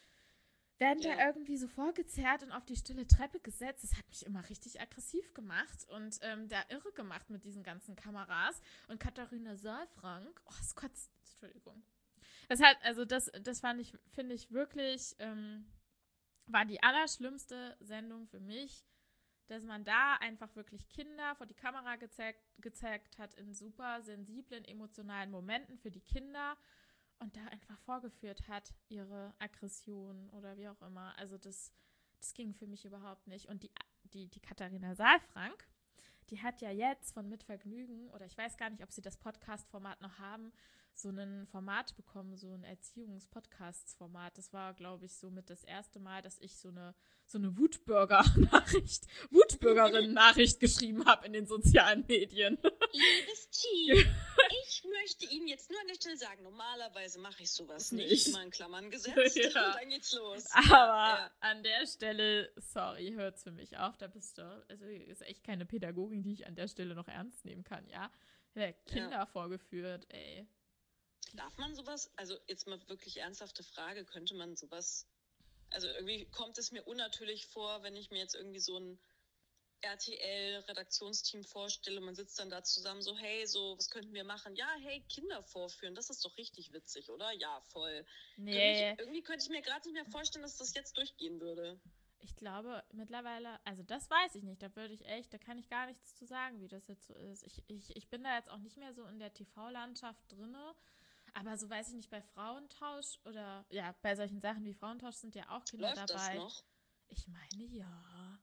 Werden ja. da irgendwie so vorgezerrt und auf die stille Treppe gesetzt. Das hat mich immer richtig aggressiv gemacht und ähm, da irre gemacht mit diesen ganzen Kameras. Und Katharina Saalfrank, oh, es kotzt, Entschuldigung. Das hat, also das, das fand ich, finde ich wirklich, ähm, war die allerschlimmste Sendung für mich, dass man da einfach wirklich Kinder vor die Kamera gezeigt, gezeigt hat in super sensiblen, emotionalen Momenten für die Kinder. Und da einfach vorgeführt hat, ihre Aggression oder wie auch immer. Also das, das ging für mich überhaupt nicht. Und die, die, die Katharina Saalfrank, die hat ja jetzt von Mit Vergnügen, oder ich weiß gar nicht, ob sie das Podcast-Format noch haben, so ein Format bekommen, so ein Erziehungs-Podcasts-Format. Das war, glaube ich, so mit das erste Mal, dass ich so eine, so eine Wutbürger-Nachricht, Wutbürgerinnen-Nachricht geschrieben habe in den sozialen Medien. Liebes Team, ich möchte Ihnen jetzt nur an der Stelle sagen, normalerweise mache ich sowas nicht, nicht. Immer in Klammern gesetzt ja. Und dann geht's los. Aber ja. an der Stelle, sorry, hört's für mich auf, da bist du, also ist echt keine Pädagogin, die ich an der Stelle noch ernst nehmen kann, ja. Ja, Kinder ja. vorgeführt, ey. Darf man sowas, also jetzt mal wirklich ernsthafte Frage, könnte man sowas, also irgendwie kommt es mir unnatürlich vor, wenn ich mir jetzt irgendwie so ein R T L-Redaktionsteam vorstelle, man sitzt dann da zusammen so, hey, so, was könnten wir machen? Ja, hey, Kinder vorführen, das ist doch richtig witzig, oder? Ja, voll. Nee. Ich, irgendwie könnte ich mir gerade nicht mehr vorstellen, dass das jetzt durchgehen würde. Ich glaube, mittlerweile, also das weiß ich nicht, da würde ich echt, da kann ich gar nichts zu sagen, wie das jetzt so ist. Ich, ich, ich bin da jetzt auch nicht mehr so in der T V-Landschaft drinne, aber so weiß ich nicht, bei Frauentausch oder, ja, bei solchen Sachen wie Frauentausch sind ja auch Kinder Läuft dabei. Das noch? Ich meine, ja.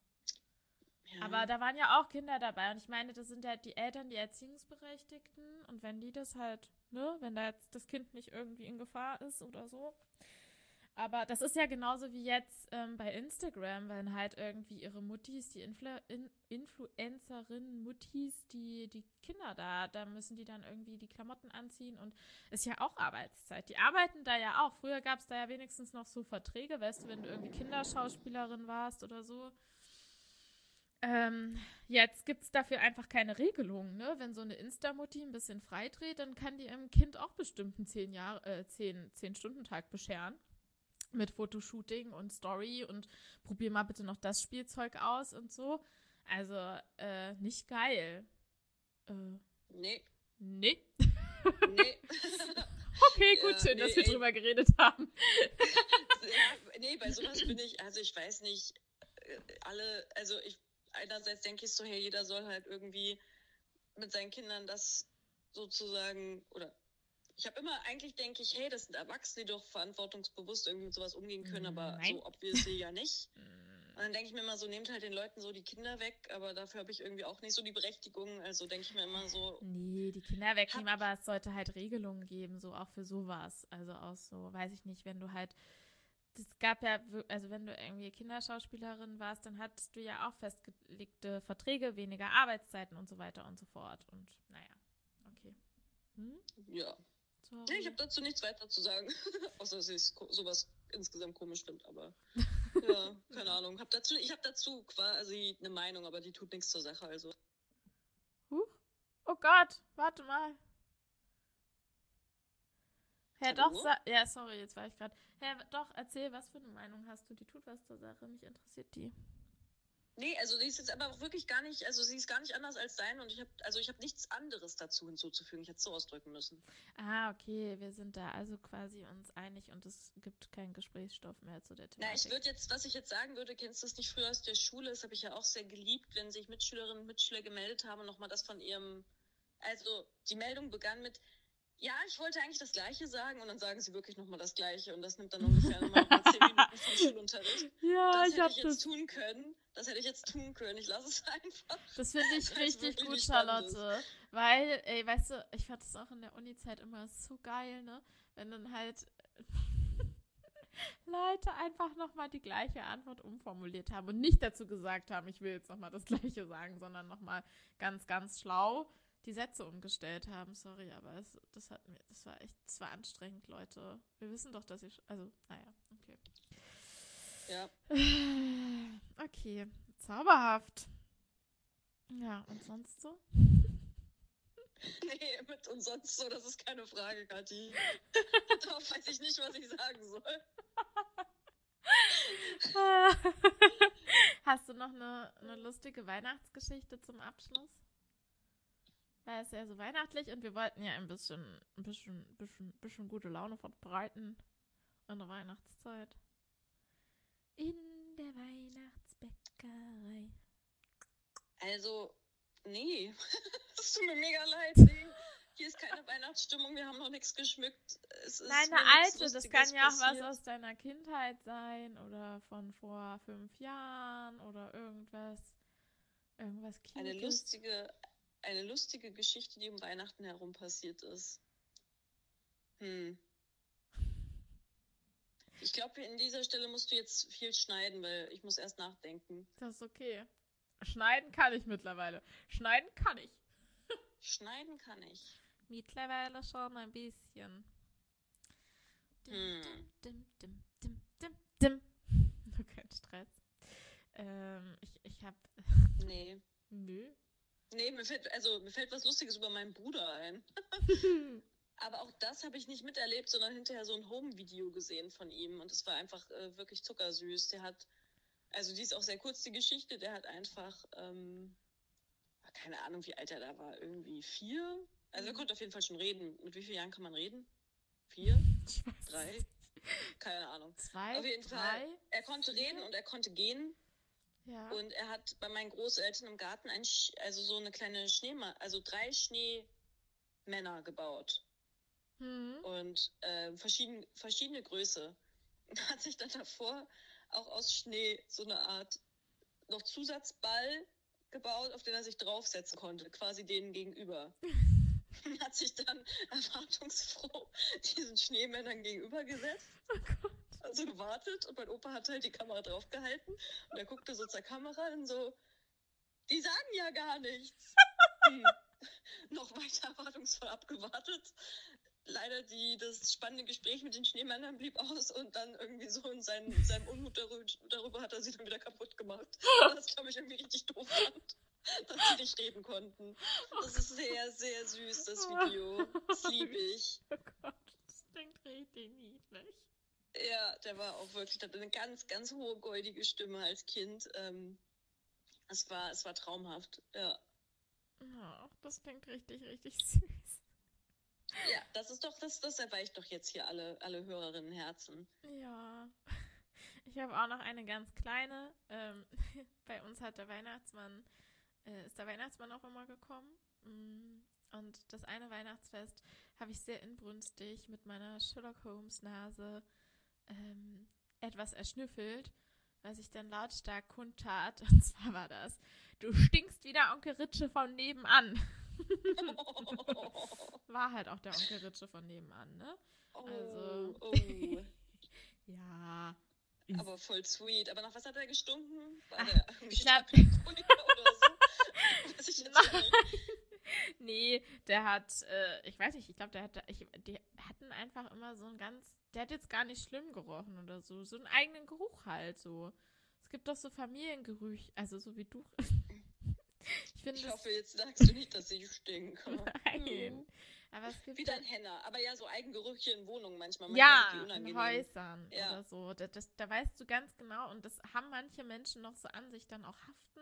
ja. Aber da waren ja auch Kinder dabei und ich meine, das sind ja die Eltern, die Erziehungsberechtigten und wenn die das halt, ne, wenn da jetzt das Kind nicht irgendwie in Gefahr ist oder so. Aber das ist ja genauso wie jetzt ähm, bei Instagram, wenn halt irgendwie ihre Muttis, die Influ- in- Influencerinnen-Muttis, die, die Kinder da, da müssen die dann irgendwie die Klamotten anziehen und ist ja auch Arbeitszeit. Die arbeiten da ja auch. Früher gab es da ja wenigstens noch so Verträge, weißt du, wenn du irgendwie Kinderschauspielerin warst oder so. Ähm, jetzt gibt es dafür einfach keine Regelung, ne? Wenn so eine Insta-Mutti ein bisschen freidreht, dann kann die ihrem Kind auch bestimmt einen zehn Jahre, äh, zehn, zehn Stunden Tag bescheren. Mit Fotoshooting und Story und probier mal bitte noch das Spielzeug aus und so. Also, äh, nicht geil. Äh, Nee, nee. nee. Okay, gut, Ja, schön, nee, dass wir ey. drüber geredet haben. Ja, nee, bei sowas bin ich, also ich weiß nicht, äh, alle, also ich, einerseits denke ich so, hey, jeder soll halt irgendwie mit seinen Kindern das sozusagen, oder ich habe immer, eigentlich denke ich, hey, das sind Erwachsene, die doch verantwortungsbewusst irgendwie mit sowas umgehen können, aber Nein. so obviously ja nicht. Und dann denke ich mir immer so, nehmt halt den Leuten so die Kinder weg, aber dafür habe ich irgendwie auch nicht so die Berechtigung, also denke ich mir immer so. Nee, die Kinder wegnehmen, aber es sollte halt Regelungen geben, so auch für sowas. Also auch so, weiß ich nicht, wenn du halt, es gab ja, also wenn du irgendwie Kinderschauspielerin warst, dann hattest du ja auch festgelegte Verträge, weniger Arbeitszeiten und so weiter und so fort. Und naja, okay. Hm? Ja. Sorry. Nee, ich habe dazu nichts weiter zu sagen, außer dass ich sowas insgesamt komisch finde, aber ja, keine Ahnung. Hab dazu, ich habe dazu quasi eine Meinung, aber die tut nichts zur Sache, also. Huch. Oh Gott, warte mal. Hä, Hallo? doch, sa- ja, sorry, jetzt war ich gerade. Hä, doch, erzähl, was für eine Meinung hast du? Die tut was zur Sache, mich interessiert die. Nee, also die ist jetzt aber auch wirklich gar nicht, also sie ist gar nicht anders als deine und ich habe, also ich habe nichts anderes dazu hinzuzufügen. Ich hätte es so ausdrücken müssen. Ah, okay, wir sind da also quasi uns einig und es gibt keinen Gesprächsstoff mehr zu der Thematik. Na, ich würde jetzt, was ich jetzt sagen würde, kennst du es nicht früher aus der Schule, das habe ich ja auch sehr geliebt, wenn sich Mitschülerinnen und Mitschüler gemeldet haben und nochmal das von ihrem, also die Meldung begann mit, ja, ich wollte eigentlich das Gleiche sagen und dann sagen sie wirklich nochmal das Gleiche und das nimmt dann ungefähr nochmal noch mal zehn Minuten vom Schulunterricht. Ja, das ich hätte hab ich jetzt das. tun können, das hätte ich jetzt tun können, ich lasse es einfach. Das finde ich Weil es richtig wirklich gut, nicht spannend Charlotte. Weil, ey, weißt du, ich fand das auch in der Uni-Zeit immer so geil, ne? Wenn dann halt Leute einfach nochmal die gleiche Antwort umformuliert haben und nicht dazu gesagt haben, ich will jetzt nochmal das Gleiche sagen, sondern nochmal ganz, ganz schlau die Sätze umgestellt haben. Sorry, aber es, das hat mir, das war echt, das war anstrengend, Leute. Wir wissen doch, dass ich, also, naja, okay. Ja. Okay, zauberhaft. Ja, und sonst so? Nee, mit und sonst so, das ist keine Frage, Kathi. Darauf weiß ich nicht, was ich sagen soll. Hast du noch eine, eine lustige Weihnachtsgeschichte zum Abschluss? Weil es ja so weihnachtlich und wir wollten ja ein bisschen, ein bisschen, bisschen, bisschen gute Laune verbreiten in der Weihnachtszeit. In der Weihnachtsbäckerei. Also, nee. Es tut mir mega leid. Nee. Hier ist keine Weihnachtsstimmung, wir haben noch nichts geschmückt. Es ist Nein, mir eine nichts alte, das Lustiges kann ja auch was passiert. aus deiner Kindheit sein oder von vor fünf Jahren oder irgendwas, irgendwas Cutes. Eine lustige, eine lustige Geschichte, die um Weihnachten herum passiert ist. Hm. Ich glaube, in dieser Stelle musst du jetzt viel schneiden, weil ich muss erst nachdenken. Das ist okay. Schneiden kann ich mittlerweile. Schneiden kann ich. Schneiden kann ich. Mittlerweile schon ein bisschen. Dim, Hm. dim, dim, dim, dim, dim. Nur kein Stress. Ähm, ich, ich hab. Nee. Nö. Nee, mir fällt, also, mir fällt was Lustiges über meinen Bruder ein. Aber auch das habe ich nicht miterlebt, sondern hinterher so ein Home-Video gesehen von ihm. Und es war einfach äh, wirklich zuckersüß. Der hat, also die ist auch sehr kurz, die Geschichte, der hat einfach, ähm, keine Ahnung, wie alt er da war, irgendwie vier? Also er konnte auf jeden Fall schon reden. Mit wie vielen Jahren kann man reden? Vier? Ich weiß Drei? nicht. Keine Ahnung. Zwei, Auf jeden drei, Fall, er konnte vier? reden und er konnte gehen. Ja. Und er hat bei meinen Großeltern im Garten ein, Sch- also so eine kleine Schneemann, also drei Schneemänner gebaut. Hm. Und äh, verschieden, verschiedene Größe. Und hat sich dann davor auch aus Schnee so eine Art noch Zusatzball gebaut, auf den er sich draufsetzen konnte, quasi denen gegenüber. Und hat sich dann erwartungsfroh diesen Schneemännern gegenübergesetzt. Oh Gott. Also gewartet und mein Opa hat halt die Kamera draufgehalten und er guckte so zur Kamera und so, die sagen ja gar nichts. Hm. Noch weiter erwartungsvoll abgewartet. leider die, das spannende Gespräch mit den Schneemännern blieb aus und dann irgendwie so in seinem, seinem Unmut darüber, darüber hat er sie dann wieder kaputt gemacht. Was, glaube ich, irgendwie richtig doof fand, dass sie nicht reden konnten. Das ist sehr, sehr süß, das Video. Das liebe ich. Oh Gott, das klingt richtig niedlich. Ja, der war auch wirklich, der hatte eine ganz, ganz hohe, goldige Stimme als Kind. Ähm, es war, es war traumhaft, ja. Oh, das klingt richtig, richtig süß. Ja, das ist doch, das, das erweicht doch jetzt hier alle, alle Hörerinnenherzen. Ja, ich habe auch noch eine ganz kleine. Ähm, bei uns hat der Weihnachtsmann, äh, ist der Weihnachtsmann auch immer gekommen. Und das eine Weihnachtsfest habe ich sehr inbrünstig mit meiner Sherlock Holmes Nase ähm, etwas erschnüffelt, was ich dann lautstark kundtat. Und zwar war das: Du stinkst wie der Onkel Ritsche von nebenan. War halt auch der Onkel Ritsche von nebenan, ne? Also, oh, oh. ja. Aber voll sweet. Aber nach was hat er gestunken? War Ach, der ich glaub... oder so? Weiß ich jetzt Nein. nicht. Nee, der hat, äh, ich weiß nicht, ich glaube, der hat, ich, die hatten einfach immer so ein ganz, der hat jetzt gar nicht schlimm gerochen oder so, so einen eigenen Geruch halt, so. Es gibt doch so Familiengerüche, also so wie du. Ich, find, ich das, hoffe, jetzt sagst du nicht, dass ich stinke. Nein. Hm. Aber es gibt Wie dein Henna. Aber ja, so Eigengerüche in Wohnungen manchmal. manchmal ja, irgendwie in unangenehm. Häusern Ja. oder so. Das, das, da weißt du ganz genau, und das haben manche Menschen noch so an sich dann auch haften.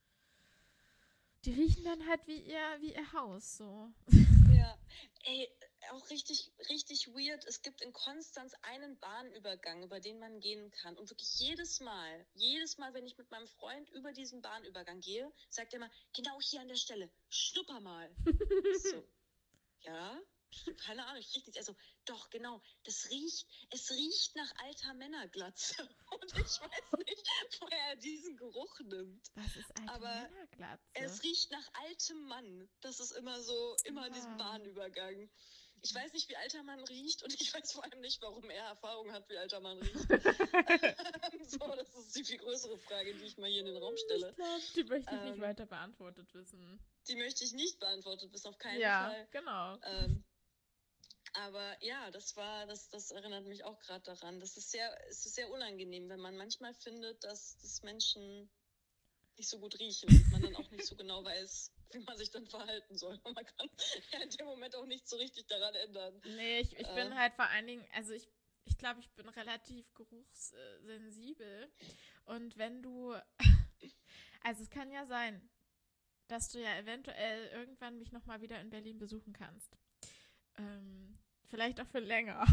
Die riechen dann halt wie ihr, wie ihr Haus, so. Ja, ey, auch richtig, richtig weird. Es gibt in Konstanz einen Bahnübergang, über den man gehen kann. Und wirklich jedes Mal, jedes Mal, wenn ich mit meinem Freund über diesen Bahnübergang gehe, sagt er immer, genau hier an der Stelle, schnupper mal. So, ja, keine Ahnung, ich rieche nichts. Also, doch, genau, das riecht, es riecht nach alter Männerglatze. Und ich weiß nicht, woher er diesen Geruch nimmt. Was ist alte Aber Männerglatze? es riecht nach altem Mann. Das ist immer so, immer an diesem Bahnübergang. Ich weiß nicht, wie alter Mann riecht, und ich weiß vor allem nicht, warum er Erfahrung hat, wie alter Mann riecht. So, das ist die viel größere Frage, die ich mal hier in den Raum stelle. Ich glaube, die möchte ich Ähm, nicht weiter beantwortet wissen. Die möchte ich nicht beantwortet wissen, auf keinen Ja, Fall. genau. Ähm, aber ja, das war, das, das erinnert mich auch gerade daran. Das ist sehr, es ist sehr unangenehm, wenn man manchmal findet, dass, dass Menschen nicht so gut riechen und man dann auch nicht so genau weiß, wie man sich dann verhalten soll. Und man kann ja in dem Moment auch nicht so richtig daran ändern. Nee, ich, ich äh. bin halt vor allen Dingen, also ich, ich glaube, ich bin relativ geruchssensibel. Und wenn du, also es kann ja sein, dass du ja eventuell irgendwann mich nochmal wieder in Berlin besuchen kannst. Ähm, vielleicht auch für länger.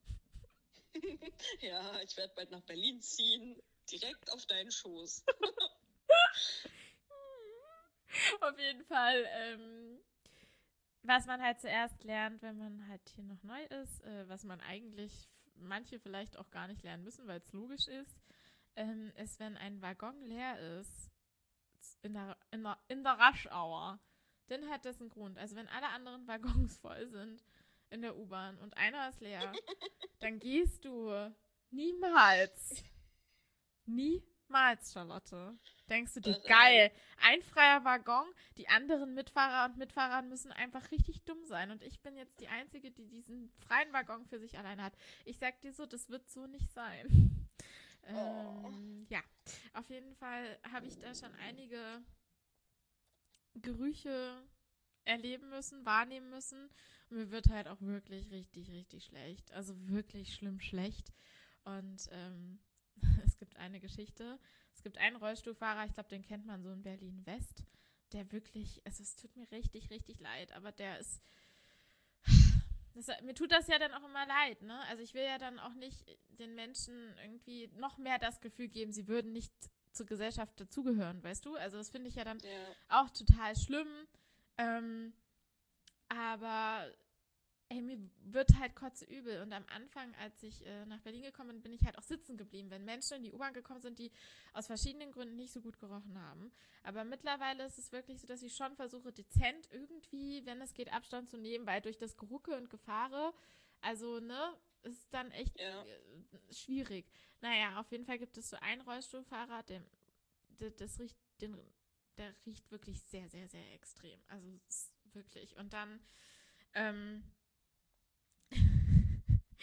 Ja, ich werde bald nach Berlin ziehen, direkt auf deinen Schoß. Auf jeden Fall, ähm, was man halt zuerst lernt, wenn man halt hier noch neu ist, äh, was man eigentlich, manche vielleicht auch gar nicht lernen müssen, weil es logisch ist, ähm, ist, wenn ein Waggon leer ist, in der, in der, in der Rush-Hour, dann hat das einen Grund. Also wenn alle anderen Waggons voll sind in der U-Bahn und einer ist leer, dann gehst du niemals, niemals, Charlotte, denkst du dir, geil, ein freier Waggon, die anderen Mitfahrer und Mitfahrer müssen einfach richtig dumm sein und ich bin jetzt die Einzige, die diesen freien Waggon für sich alleine hat. Ich sag dir so, das wird so nicht sein. Oh. Ähm, ja, auf jeden Fall habe ich da schon einige Gerüche erleben müssen, wahrnehmen müssen. Und mir wird halt auch wirklich richtig, richtig schlecht. Also wirklich schlimm schlecht. Und ähm, es gibt eine Geschichte. Es gibt einen Rollstuhlfahrer, ich glaube, den kennt man so in Berlin-West, der wirklich, also es tut mir richtig, richtig leid, aber der ist, das, mir tut das ja dann auch immer leid, ne? Also ich will ja dann auch nicht den Menschen irgendwie noch mehr das Gefühl geben, sie würden nicht zur Gesellschaft dazugehören, weißt du? Also das finde ich ja dann Ja. auch total schlimm. Ähm, aber ey, mir wird halt kotzeübel. Und am Anfang, als ich äh, nach Berlin gekommen bin, bin ich halt auch sitzen geblieben, wenn Menschen in die U-Bahn gekommen sind, die aus verschiedenen Gründen nicht so gut gerochen haben. Aber mittlerweile ist es wirklich so, dass ich schon versuche, dezent irgendwie, wenn es geht, Abstand zu nehmen, weil durch das Gerucke und Gefahre, also, ne, ist dann echt Ja. äh, schwierig. Naja, auf jeden Fall gibt es so einen Rollstuhlfahrer, der, der, das riecht, den, der riecht wirklich sehr, sehr, sehr extrem. Also, es ist wirklich. Und dann, ähm,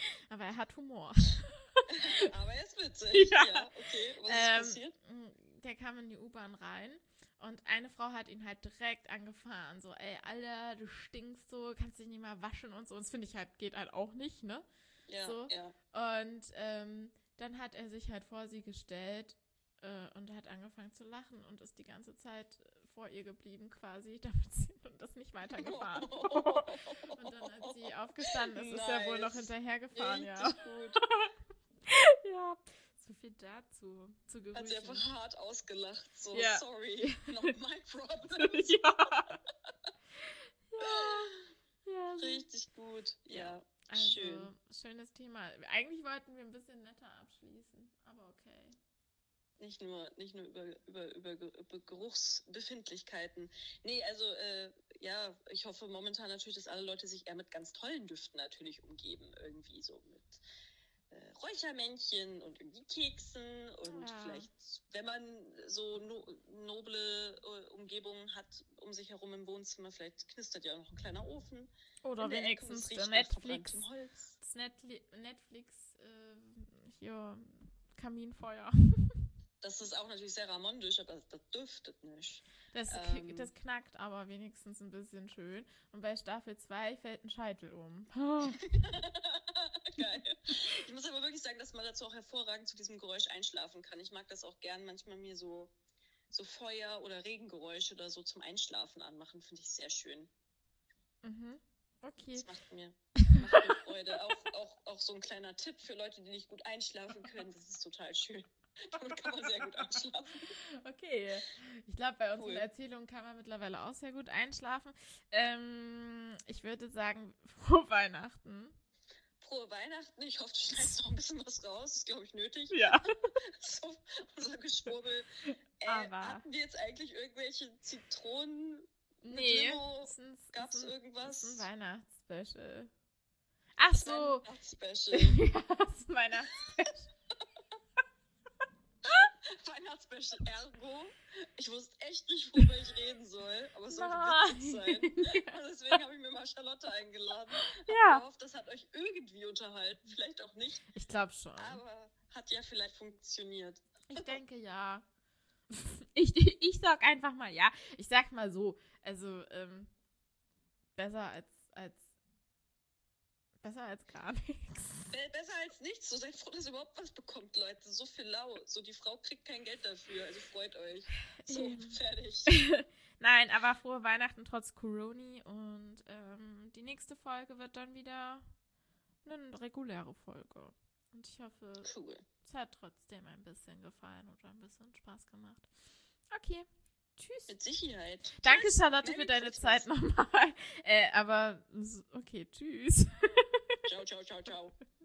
Aber er hat Humor. Aber er ist witzig. Ja. Ja, okay. Was Ähm, ist passiert? Der kam in die U-Bahn rein und eine Frau hat ihn halt direkt angefahren. So, ey, Alter, du stinkst so, kannst dich nicht mal waschen und so. Und das finde ich halt, geht halt auch nicht, ne? Ja, So. ja. Und ähm, dann hat er sich halt vor sie gestellt äh, und hat angefangen zu lachen und ist die ganze Zeit vor ihr geblieben quasi, damit sie und das nicht weitergefahren. Und dann, als sie aufgestanden ist, ist er wohl noch Nice. hinterhergefahren, ja. Richtig gut. Ja, so viel dazu, zu Gerüchen. Hat sie einfach hart ausgelacht. So, Ja. sorry, not my problem. ja. ja. Ja, so. Richtig gut. Ja, Also, schön. schönes Thema. Eigentlich wollten wir ein bisschen netter abschließen, aber okay. Nicht nur, nicht nur über, über, über, über Geruchsbefindlichkeiten. Nee, also, äh, ja, ich hoffe momentan natürlich, dass alle Leute sich eher mit ganz tollen Düften natürlich umgeben. Irgendwie so mit äh, Räuchermännchen und irgendwie Keksen und Ja. vielleicht, wenn man so no, noble äh, Umgebungen hat um sich herum im Wohnzimmer, vielleicht knistert ja auch noch ein kleiner Ofen. Oder In der Ecke, wenigstens es riecht der nach Netflix. verbranntem Holz. Das Netli- Netflix, äh, hier, Kaminfeuer. Das ist auch natürlich sehr ramondisch, aber das duftet nicht. Das, Ähm. k- das knackt aber wenigstens ein bisschen schön. Und bei Staffel zwei fällt ein Scheitel um. Geil. Ich muss aber wirklich sagen, dass man dazu auch hervorragend zu diesem Geräusch einschlafen kann. Ich mag das auch gern, manchmal mir so, so Feuer- oder Regengeräusche oder so zum Einschlafen anmachen, finde ich sehr schön. mhm. Okay. Das macht mir, macht mir Freude. Auch, auch, auch so ein kleiner Tipp für Leute, die nicht gut einschlafen können, das ist total schön. Damit kann man sehr gut einschlafen. Okay. Ich glaube, bei unseren Cool. Erzählungen kann man mittlerweile auch sehr gut einschlafen. Ähm, ich würde sagen, frohe Weihnachten. Frohe Weihnachten. Ich hoffe, du schneidest noch ein bisschen was raus. Das ist, glaube ich, nötig. Ja. So, unser Geschwurbel. Äh, Aber- hatten wir jetzt eigentlich irgendwelche Zitronen? Mit Nee. Limo? es ist- Gab's es ist- irgendwas? Es ist ein Weihnachtsspecial. Ach so. Weihnachtsspecial. ja, es ist ein Weihnachtsspecial. Weihnachtsspecial. Ergo. Ich wusste echt nicht, worüber ich reden soll. Aber es sollte witzig sein. Und deswegen habe ich mir mal Charlotte eingeladen. Hab Ja. gehofft, das hat euch irgendwie unterhalten. Vielleicht auch nicht. Ich glaube schon. Aber hat ja vielleicht funktioniert. Ich denke ja. Ich, ich sag einfach mal ja. Ich sag mal so. Also, ähm, besser als, als besser als gar nichts. Be- Besser als nichts. So seid froh, dass ihr überhaupt was bekommt, Leute. So viel lau. So, die Frau kriegt kein Geld dafür. Also freut euch. So, Eben. fertig. Nein, aber frohe Weihnachten trotz Corona. Und ähm, die nächste Folge wird dann wieder eine reguläre Folge. Und ich hoffe, Cool. es hat trotzdem ein bisschen gefallen oder ein bisschen Spaß gemacht. Okay, tschüss. Mit Sicherheit. Danke, Tschüss. Charlotte, Merry für deine Christmas. Zeit nochmal. Äh, aber, s- okay, tschüss. Ciao, ciao, ciao, ciao.